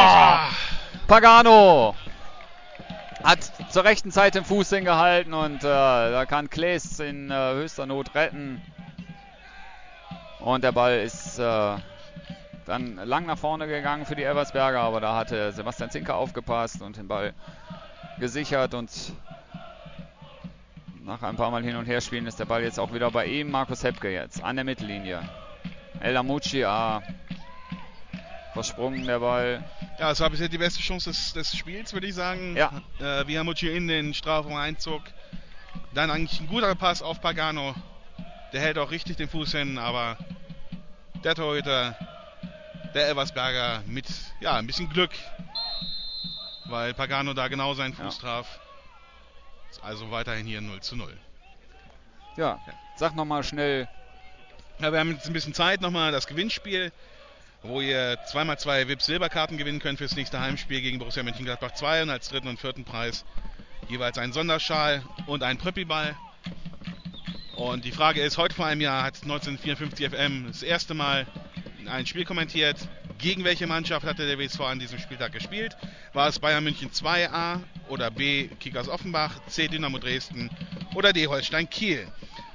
Pagano. Hat zur rechten Zeit den Fuß hingehalten. Und da kann Claes in höchster Not retten. Und der Ball ist dann lang nach vorne gegangen für die Elversberger, aber da hatte Sebastian Zinke aufgepasst und den Ball gesichert und nach ein paar Mal hin und her spielen ist der Ball jetzt auch wieder bei ihm. Markus Hebke jetzt an der Mittellinie. El Hamouchi, versprungen der Ball. Ja, es war bisher die beste Chance des Spiels, würde ich sagen. Ja. Wie Hamouchi in den Strafraum einzog. Dann eigentlich ein guter Pass auf Pagano. Der hält auch richtig den Fuß hin, aber der Torhüter, der Elversberger, mit ein bisschen Glück, weil Pagano da genau seinen Fuß traf. Also weiterhin hier 0:0. Ja, sag nochmal schnell. Ja, wir haben jetzt ein bisschen Zeit, nochmal das Gewinnspiel, wo ihr 2x2 VIP Silberkarten gewinnen könnt fürs nächste Heimspiel gegen Borussia Mönchengladbach 2 und als dritten und vierten Preis jeweils einen Sonderschal und einen Pröppiball. Und die Frage ist, heute vor einem Jahr hat 1954 FM das erste Mal ein Spiel kommentiert. Gegen welche Mannschaft hatte der WSV an diesem Spieltag gespielt? War es Bayern München 2 A oder B Kickers Offenbach, C Dynamo Dresden oder D Holstein Kiel?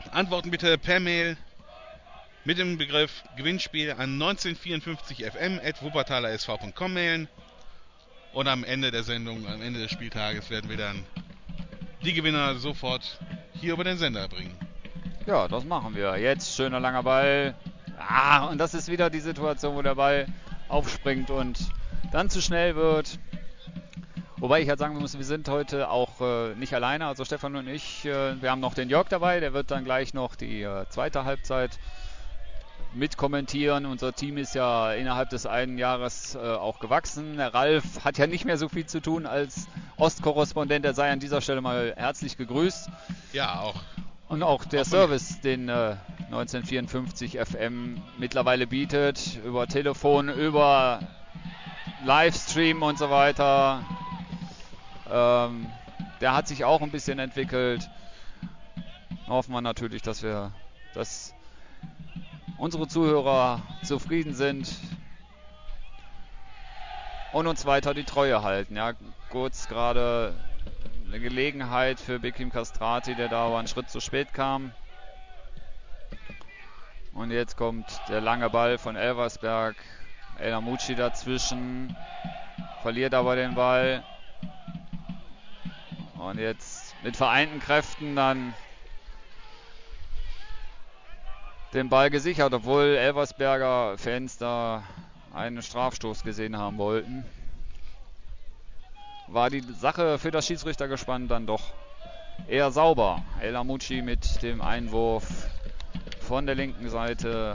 Antworten bitte per Mail mit dem Begriff Gewinnspiel an 1954fm@wuppertalersv.com mailen. Und am Ende der Sendung, am Ende des Spieltages werden wir dann die Gewinner sofort hier über den Sender bringen. Ja, das machen wir. Jetzt schöner langer Ball. Und das ist wieder die Situation, wo der Ball aufspringt und dann zu schnell wird. Wobei ich halt sagen muss, wir sind heute auch nicht alleine, also Stefan und ich. Wir haben noch den Jörg dabei, der wird dann gleich noch die zweite Halbzeit mitkommentieren. Unser Team ist ja innerhalb des einen Jahres auch gewachsen. Der Ralf hat ja nicht mehr so viel zu tun als Ostkorrespondent. Er sei an dieser Stelle mal herzlich gegrüßt. Ja, auch. Und auch der Service, den 1954 FM mittlerweile bietet, über Telefon, über Livestream und so weiter. Der hat sich auch ein bisschen entwickelt. Hoffen wir natürlich, dass unsere Zuhörer zufrieden sind und uns weiter die Treue halten. Ja, kurz gerade eine Gelegenheit für Bekim Castrati, der da aber einen Schritt zu spät kam. Und jetzt kommt der lange Ball von Elversberg. El Amucci dazwischen, verliert aber den Ball. Und jetzt mit vereinten Kräften dann den Ball gesichert, obwohl Elversberger Fans da einen Strafstoß gesehen haben wollten. War die Sache für das Schiedsrichtergespann dann doch eher sauber. El Amucci mit dem Einwurf von der linken Seite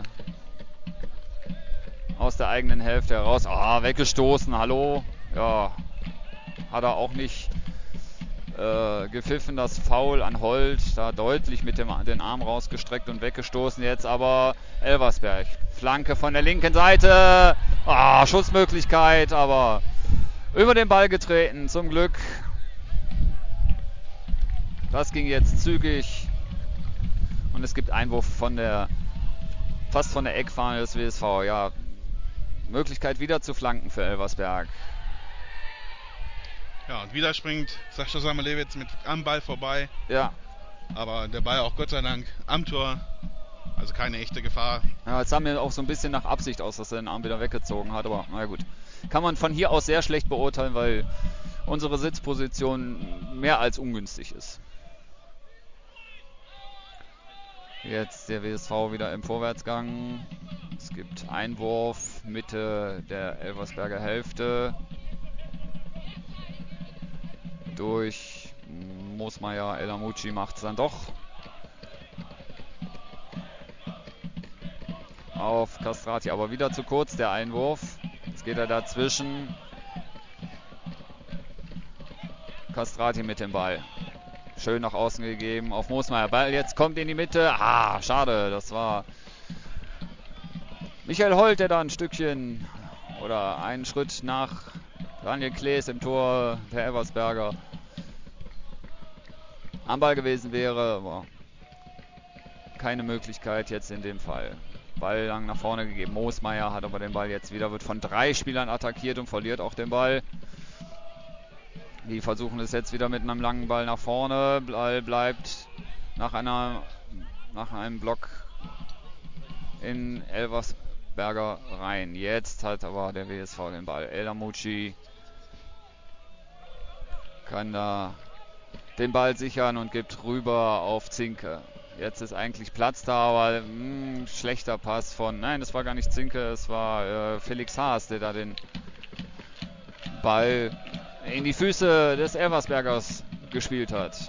aus der eigenen Hälfte heraus. Weggestoßen, hallo. Ja, hat er auch nicht gepfiffen, das Foul an Holt, da deutlich mit den Arm rausgestreckt und weggestoßen. Jetzt aber Elversberg. Flanke von der linken Seite. Schussmöglichkeit, aber über den Ball getreten, zum Glück. Das ging jetzt zügig. Und es gibt Einwurf fast von der Eckfahne des WSV. Ja, Möglichkeit wieder zu flanken für Elversberg. Ja, und wieder springt Sascha Samuelewitz am Ball vorbei. Ja. Aber der Ball auch Gott sei Dank am Tor. Also keine echte Gefahr. Ja, jetzt haben wir auch so ein bisschen nach Absicht aus, dass er den Arm wieder weggezogen hat. Aber na gut. Kann man von hier aus sehr schlecht beurteilen, weil unsere Sitzposition mehr als ungünstig ist. Jetzt der WSV wieder im Vorwärtsgang. Es gibt Einwurf, Mitte der Elversberger Hälfte. Durch Moosmeier. El Amucci macht es dann doch. Auf Castrati, aber wieder zu kurz der Einwurf. Jetzt geht er dazwischen. Castrati mit dem Ball. Schön nach außen gegeben auf Moosmeier. Ball jetzt kommt in die Mitte. Schade, das war Michael Holt, der da ein Stückchen oder einen Schritt nach Daniel Klees im Tor der Elversberger am Ball gewesen wäre, aber keine Möglichkeit jetzt in dem Fall. Ball lang nach vorne gegeben. Moosmeier hat aber den Ball jetzt wieder, wird von 3 Spielern attackiert und verliert auch den Ball. Die versuchen es jetzt wieder mit einem langen Ball nach vorne. Ball bleibt nach einem Block in Elversberger rein. Jetzt hat aber der WSV den Ball. El Amucci kann da den Ball sichern und gibt rüber auf Zinke. Jetzt ist eigentlich Platz da, aber schlechter Pass von... Nein, das war gar nicht Zinke, es war Felix Haas, der da den Ball in die Füße des Elversbergers gespielt hat.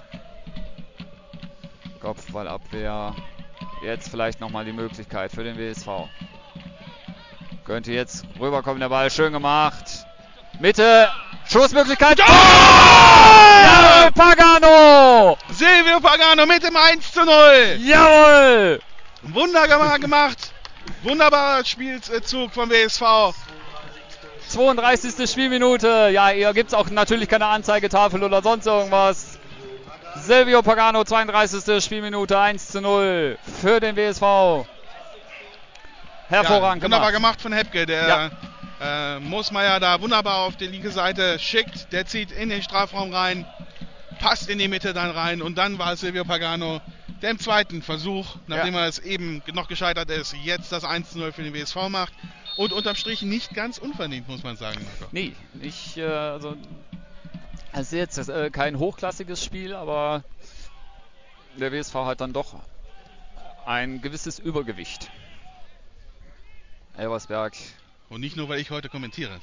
Kopfballabwehr. Jetzt vielleicht nochmal die Möglichkeit für den WSV. Könnte jetzt rüberkommen, der Ball schön gemacht. Mitte, Schussmöglichkeit. Ja, Pagano! Silvio Pagano mit dem 1:0. Jawohl! Wunderbar gemacht. Wunderbarer Spielzug vom WSV. 32. Spielminute. Ja, hier gibt es auch natürlich keine Anzeigetafel oder sonst irgendwas. Silvio Pagano, 32. Spielminute, 1:0 für den WSV. Hervorragend wunderbar gemacht. gemacht von Hepke, der Moosmeier da wunderbar auf die linke Seite schickt. Der zieht in den Strafraum rein, passt in die Mitte dann rein und dann war Silvio Pagano der im zweiten Versuch, nachdem er es eben noch gescheitert ist, jetzt das 1:0 für den WSV macht. Und unterm Strich nicht ganz unverdient, muss man sagen. Marco. Nee, nicht, also es ist jetzt kein hochklassiges Spiel, aber der WSV hat dann doch ein gewisses Übergewicht. Elversberg. Und nicht nur, weil ich heute kommentiere.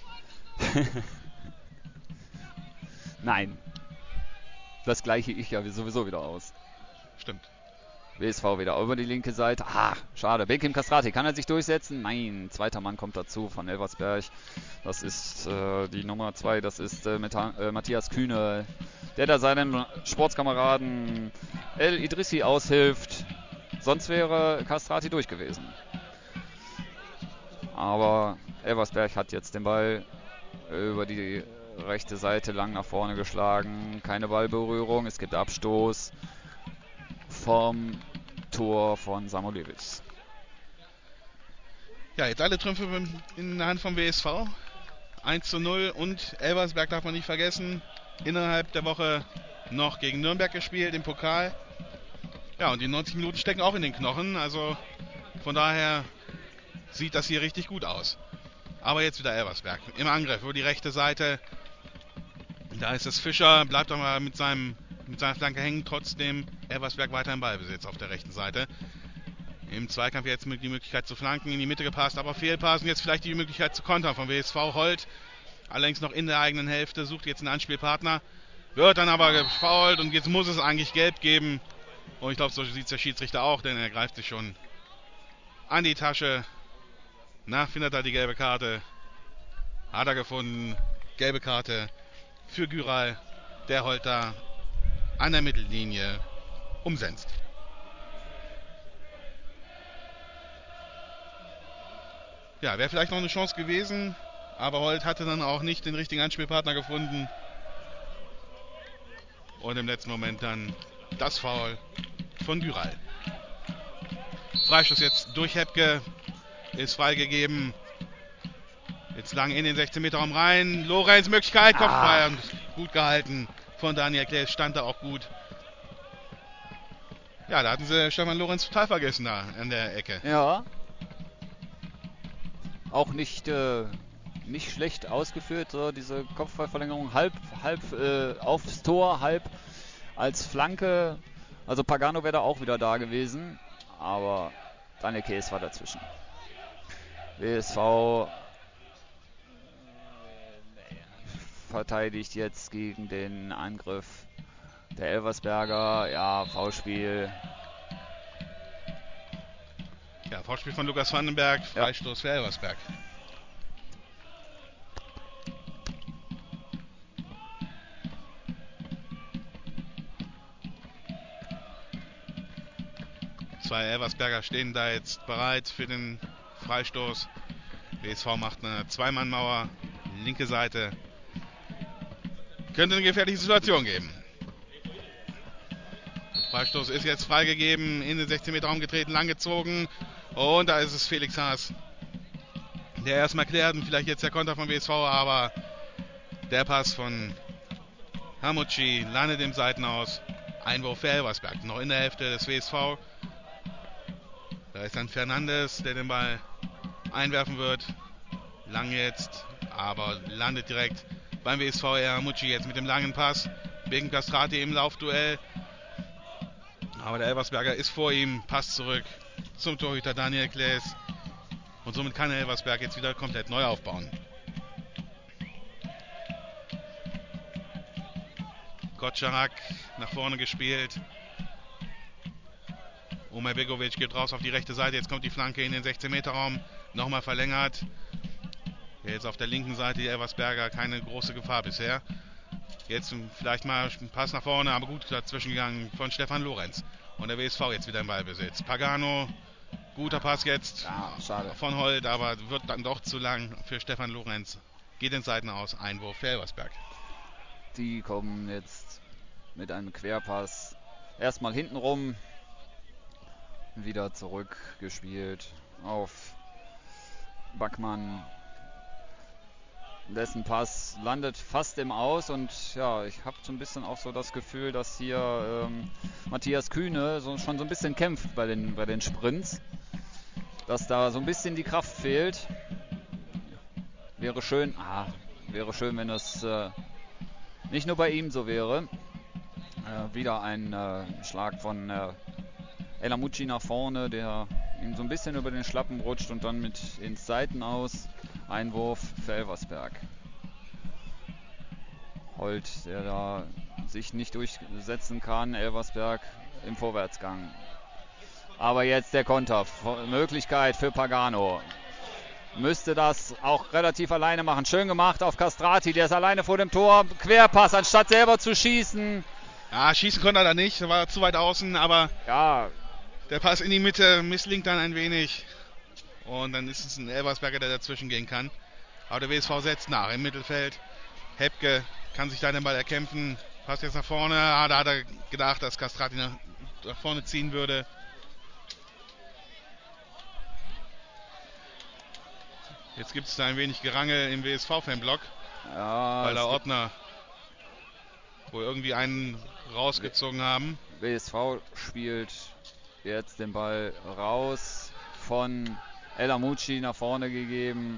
Nein. Das gleiche ich ja sowieso wieder aus. Stimmt. WSV wieder über die linke Seite. Schade. Bekim Castrati, kann er sich durchsetzen? Nein. Zweiter Mann kommt dazu von Elversberg. Das ist die Nummer 2. Das ist Matthias Kühne, der da seinem Sportskameraden El Idrissi aushilft. Sonst wäre Castrati durch gewesen. Aber Elversberg hat jetzt den Ball über die rechte Seite lang nach vorne geschlagen. Keine Ballberührung. Es gibt Abstoß vom Tor von Samuelewitz. Ja, jetzt alle Trümpfe in der Hand vom WSV. 1:0 und Elversberg darf man nicht vergessen. Innerhalb der Woche noch gegen Nürnberg gespielt im Pokal. Ja, und die 90 Minuten stecken auch in den Knochen. Also von daher sieht das hier richtig gut aus. Aber jetzt wieder Elversberg im Angriff über die rechte Seite. Da ist es Fischer, bleibt aber mit seiner Flanke hängen. Trotzdem Elversberg weiter im Ballbesitz auf der rechten Seite. Im Zweikampf jetzt die Möglichkeit zu flanken, in die Mitte gepasst, aber Fehlpassen. Jetzt vielleicht die Möglichkeit zu kontern vom WSV. Holt allerdings noch in der eigenen Hälfte, sucht jetzt einen Anspielpartner. Wird dann aber gefoult und jetzt muss es eigentlich gelb geben. Und ich glaube, so sieht es der Schiedsrichter auch, denn er greift sich schon an die Tasche. Na, findet er die gelbe Karte. Hat er gefunden. Gelbe Karte für Güral. Der Holt da an der Mittellinie umsetzt. Ja, wäre vielleicht noch eine Chance gewesen, aber Holt hatte dann auch nicht den richtigen Anspielpartner gefunden. Und im letzten Moment dann das Foul von Güral. Freistoß jetzt durch Hepke, ist freigegeben. Jetzt lang in den 16-Meter-Raum rein. Lorenz Möglichkeit, Kopfball und gut gehalten von Daniel Claes, stand da auch gut. Ja, da hatten sie Stefan Lorenz total vergessen da an der Ecke. Ja. Auch nicht schlecht ausgeführt, so diese Kopfballverlängerung halb aufs Tor, halb als Flanke. Also Pagano wäre da auch wieder da gewesen, aber Daniel Claes war dazwischen. WSV verteidigt jetzt gegen den Angriff der Elversberger. Ja, Foulspiel. Ja, Foulspiel von Lukas Vandenberg, Freistoß für Elversberg. Zwei Elversberger stehen da jetzt bereit für den Freistoß. WSV macht eine Zweimannmauer, linke Seite. Könnte eine gefährliche Situation geben. Freistoß ist jetzt freigegeben, in den 16-Meter-Raum getreten, langgezogen. Und da ist es Felix Haas, der erstmal klärt und vielleicht jetzt der Konter vom WSV, aber der Pass von Hamucci landet im Seitenaus. Einwurf für Elversberg, noch in der Hälfte des WSV. Da ist dann Fernandes, der den Ball einwerfen wird. Lang jetzt, aber landet direkt beim WSV. Hamucci jetzt mit dem langen Pass. Bekim Castrati im Laufduell. Aber der Elversberger ist vor ihm, Pass zurück zum Torhüter Daniel Claes. Und somit kann Elversberg jetzt wieder komplett neu aufbauen. Kotscharek nach vorne gespielt. Omer Begovic geht raus auf die rechte Seite. Jetzt kommt die Flanke in den 16-Meter-Raum. Nochmal verlängert. Jetzt auf der linken Seite die Elversberger. Keine große Gefahr bisher. Jetzt vielleicht mal ein Pass nach vorne, aber gut dazwischen gegangen von Stefan Lorenz. Und der WSV jetzt wieder im Ballbesitz. Pagano, guter Pass jetzt von Holt, aber wird dann doch zu lang für Stefan Lorenz. Geht ins Seitenaus, Einwurf für Elversberg. Die kommen jetzt mit einem Querpass erstmal hinten rum. Wieder zurückgespielt auf Backmann. dessen Pass landet fast im Aus und ja, ich habe so ein bisschen auch so das Gefühl, dass hier Matthias Kühne schon so ein bisschen kämpft bei den Sprints, dass da so ein bisschen die Kraft fehlt. Wäre schön, wenn es nicht nur bei ihm so wäre. Wieder ein Schlag von El Amouchi nach vorne, der ihm so ein bisschen über den Schlappen rutscht und dann mit ins Seitenaus. Einwurf für Elversberg. Holt, der da sich nicht durchsetzen kann. Elversberg im Vorwärtsgang. Aber jetzt der Konter. Möglichkeit für Pagano. Müsste das auch relativ alleine machen. Schön gemacht auf Castrati. Der ist alleine vor dem Tor. Querpass, anstatt selber zu schießen. Ja, schießen konnte er da nicht. Er war zu weit außen, aber ja, der Pass in die Mitte misslingt dann ein wenig. Und dann ist es ein Elversberger, der dazwischen gehen kann. Aber der WSV setzt nach im Mittelfeld. Hebke kann sich da den Ball erkämpfen. Passt jetzt nach vorne. Da hat er gedacht, dass Castrati nach vorne ziehen würde. Jetzt gibt es da ein wenig Gerangel im WSV-Fanblock. Ja, weil der Ordner wohl irgendwie einen rausgezogen haben. WSV spielt jetzt den Ball raus, von El Amouchi nach vorne gegeben.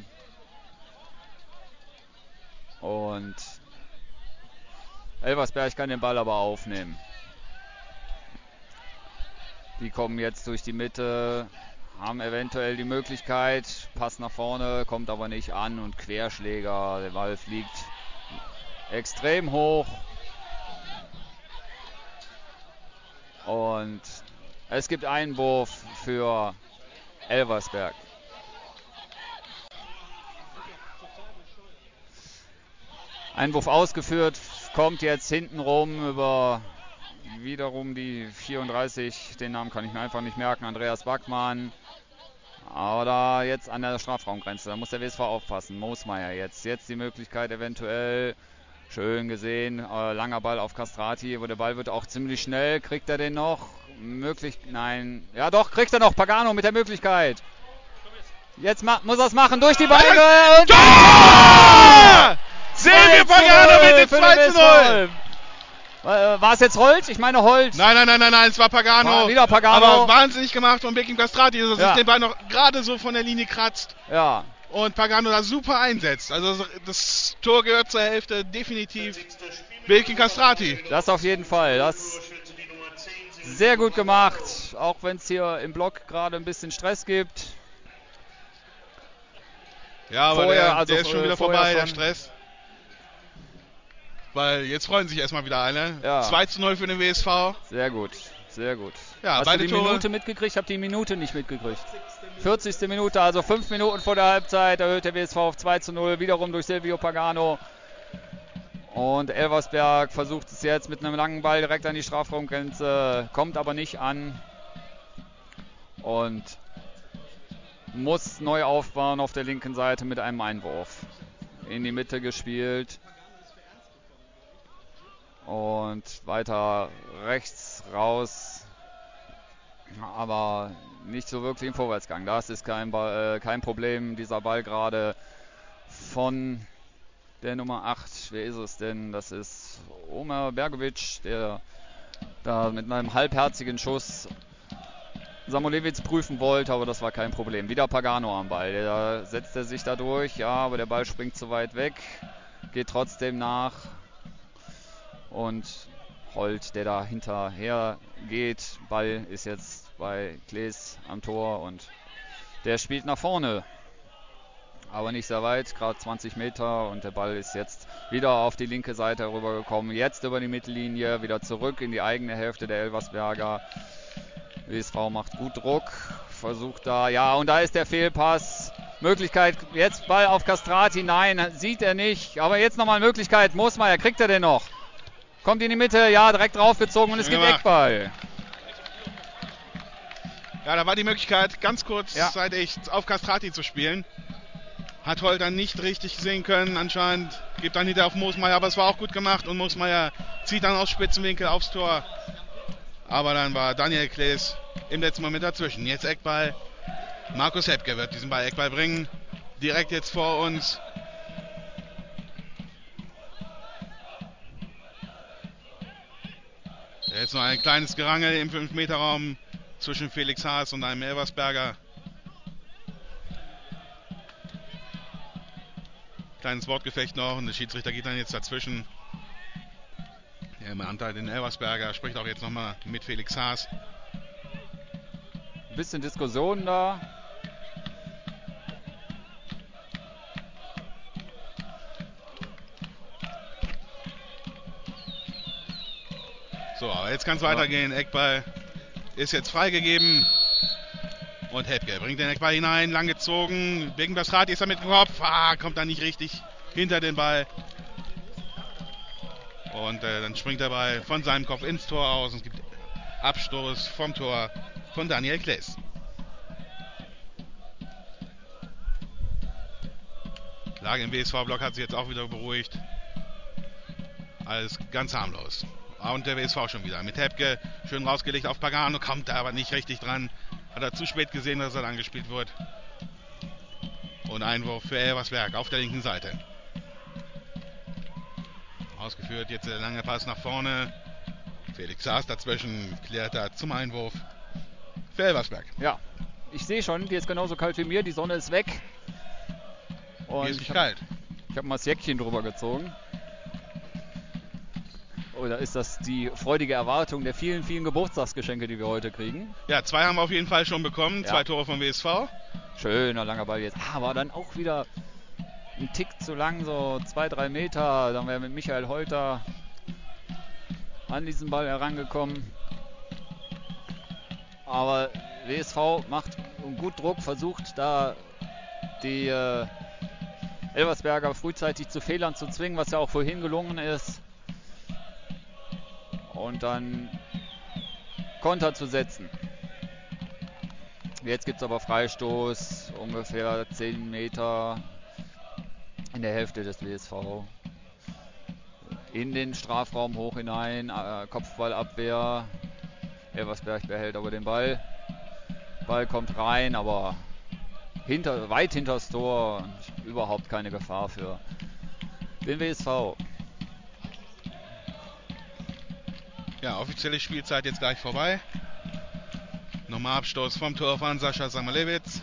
Und Elversberg kann den Ball aber aufnehmen. Die kommen jetzt durch die Mitte, haben eventuell die Möglichkeit, Pass nach vorne, kommt aber nicht an und Querschläger, der Ball fliegt extrem hoch. Und es gibt Einwurf für Elversberg. Einwurf ausgeführt, kommt jetzt hintenrum über wiederum die 34, den Namen kann ich mir einfach nicht merken, Andreas Backmann. Aber da jetzt an der Strafraumgrenze, da muss der WSV aufpassen. Moosmeier jetzt die Möglichkeit eventuell, schön gesehen, langer Ball auf Castrati, aber der Ball wird auch ziemlich schnell, kriegt er den noch? Nein, ja doch, kriegt er noch, Pagano mit der Möglichkeit. Jetzt muss er es machen, durch die Beine und Tor! Silvio Pagano mit dem 2:0! War es jetzt Holt? Ich meine Holt. Nein, es war Pagano. Wieder Pagano. Aber wahnsinnig gemacht von Bekim Castrati, dass er sich den Ball noch gerade so von der Linie kratzt. Ja. Und Pagano da super einsetzt. Also das Tor gehört zur Hälfte definitiv Bekim Castrati. Das auf jeden Fall. Das sehr gut gemacht. Auch wenn es hier im Block gerade ein bisschen Stress gibt. Ja, aber der ist schon wieder vorbei, der Stress. Weil jetzt freuen sich erstmal wieder alle. Ja. 2:0 für den WSV. Sehr gut, sehr gut. Ja, hast du die Minute mitgekriegt? Ich habe die Minute nicht mitgekriegt. 40. Minute, also 5 Minuten vor der Halbzeit, erhöht der WSV auf 2:0, wiederum durch Silvio Pagano. Und Elversberg versucht es jetzt mit einem langen Ball direkt an die Strafraumgrenze, kommt aber nicht an. Und muss neu aufbauen auf der linken Seite mit einem Einwurf. In die Mitte gespielt. Und weiter rechts raus, aber nicht so wirklich im Vorwärtsgang. Das ist kein Problem. Dieser Ball gerade von der Nummer 8. Wer ist es denn? Das ist Omer Bergovic, der da mit einem halbherzigen Schuss Samulewicz prüfen wollte, aber das war kein Problem. Wieder Pagano am Ball. Da setzt er sich da durch, ja, aber der Ball springt zu weit weg. Geht trotzdem nach. Und Holt, der da hinterher geht. Ball ist jetzt bei Klees am Tor und der spielt nach vorne. Aber nicht sehr weit, gerade 20 Meter und der Ball ist jetzt wieder auf die linke Seite rübergekommen. Jetzt über die Mittellinie, wieder zurück in die eigene Hälfte der Elversberger. WSV macht gut Druck, versucht da, ja, und da ist der Fehlpass. Möglichkeit, jetzt Ball auf Castrati, nein, sieht er nicht. Aber jetzt nochmal Möglichkeit, Moosmeier, kriegt er den noch? Kommt in die Mitte, ja, direkt draufgezogen und es gibt Eckball. Ja, da war die Möglichkeit, ganz kurzzeitig auf Castrati zu spielen. Hat Holt dann nicht richtig sehen können, anscheinend. Gibt dann hinterher auf Moosmeier, aber es war auch gut gemacht und Moosmeier zieht dann aus Spitzenwinkel aufs Tor. Aber dann war Daniel Klees im letzten Moment dazwischen. Jetzt Eckball. Markus Hebke wird diesen Ball Eckball bringen. Direkt jetzt vor uns. Jetzt noch ein kleines Gerangel im 5-Meter-Raum zwischen Felix Haas und einem Elversberger. Kleines Wortgefecht noch und der Schiedsrichter geht dann jetzt dazwischen. Der mahnt den Elversberger, spricht auch jetzt nochmal mit Felix Haas. Ein bisschen Diskussion da. So, aber jetzt kann es weitergehen. Eckball ist jetzt freigegeben. Und Hebke bringt den Eckball hinein, langgezogen. Birkenbastrati ist da mit dem Kopf. Kommt da nicht richtig hinter den Ball. Und dann springt der Ball von seinem Kopf ins Tor aus. Und es gibt Abstoß vom Tor von Daniel Claes. Lage im WSV-Block hat sich jetzt auch wieder beruhigt. Alles ganz harmlos. Und der WSV schon wieder mit Hebke schön rausgelegt auf Pagano, kommt da aber nicht richtig dran. Hat er zu spät gesehen, dass er dann angespielt wird. Und Einwurf für Elversberg auf der linken Seite. Ausgeführt, jetzt der lange Pass nach vorne. Felix Haas dazwischen, klärt da zum Einwurf für Elversberg. Ja, ich sehe schon, die ist genauso kalt wie mir, die Sonne ist weg. Und hier ist nicht kalt. Ich habe mal das Jäckchen drüber gezogen. Oder ist das die freudige Erwartung der vielen, vielen Geburtstagsgeschenke, die wir heute kriegen? Ja, 2 haben wir auf jeden Fall schon bekommen. Ja. 2 Tore vom WSV. Schöner langer Ball jetzt. Aber dann auch wieder ein Tick zu lang, so 2-3 Meter. Dann wäre mit Michael Holter an diesen Ball herangekommen. Aber WSV macht gut Druck, versucht da die Elversberger frühzeitig zu Fehlern zu zwingen, was ja auch vorhin gelungen ist. Und dann Konter zu setzen. Jetzt gibt es aber Freistoß, ungefähr 10 Meter in der Hälfte des WSV. In den Strafraum hoch hinein, Kopfballabwehr. Elversberg behält aber den Ball. Ball kommt rein, aber weit hinters Tor und überhaupt keine Gefahr für den WSV. Ja, offizielle Spielzeit jetzt gleich vorbei. Nochmal Abstoß vom Tor von Sascha Samalewitz.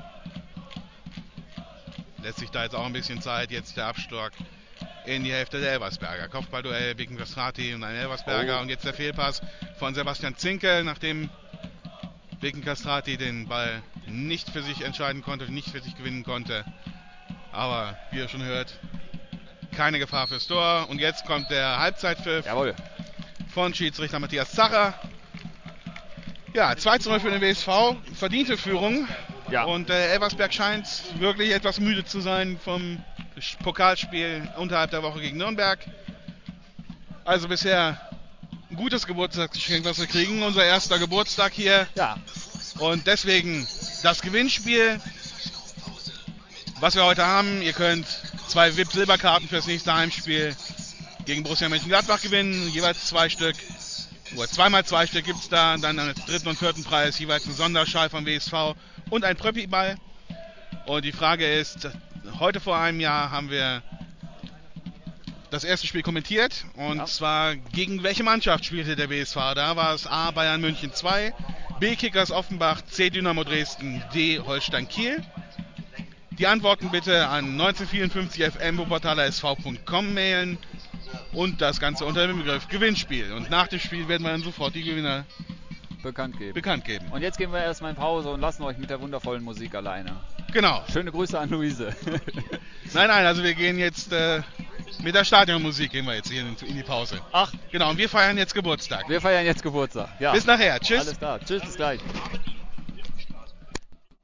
Lässt sich da jetzt auch ein bisschen Zeit. Jetzt der Abstock in die Hälfte der Elversberger. Kopfballduell Birkenbastrati und ein Elversberger. Und jetzt der Fehlpass von Sebastian Zinkel, nachdem Birkenbastrati den Ball nicht für sich entscheiden konnte, nicht für sich gewinnen konnte. Aber wie ihr schon hört, keine Gefahr fürs Tor. Und jetzt kommt der Halbzeitpfiff. Jawohl. Von Schiedsrichter Matthias Zacher. Ja, 2:0 für den WSV. Verdiente Führung. Ja. Und Elversberg scheint wirklich etwas müde zu sein vom Pokalspiel unterhalb der Woche gegen Nürnberg. Also bisher ein gutes Geburtstagsgeschenk, was wir kriegen. Unser erster Geburtstag hier. Ja. Und deswegen das Gewinnspiel, was wir heute haben. Ihr könnt 2 VIP-Silberkarten fürs nächste Heimspiel gegen Borussia Mönchengladbach gewinnen, jeweils 2 Stück, oder 2x2 Stück gibt es da, dann am 3. und 4. Preis jeweils ein Sonderschal vom WSV und ein Pröppi-Ball. Und die Frage ist, heute vor einem Jahr haben wir das erste Spiel kommentiert und zwar gegen welche Mannschaft spielte der WSV? Da war es A, Bayern München 2, B, Kickers Offenbach, C, Dynamo Dresden, D, Holstein Kiel. Die Antworten bitte an 1954fm.portalersv.com mailen. Und das Ganze unter dem Begriff Gewinnspiel. Und nach dem Spiel werden wir dann sofort die Gewinner bekannt geben. Und jetzt gehen wir erstmal in Pause und lassen euch mit der wundervollen Musik alleine. Genau. Schöne Grüße an Luise. Nein, also wir gehen jetzt mit der Stadionmusik gehen wir jetzt hier in die Pause. Ach. Genau, und wir feiern jetzt Geburtstag. Ja. Bis nachher. Tschüss. Alles klar. Tschüss, bis gleich.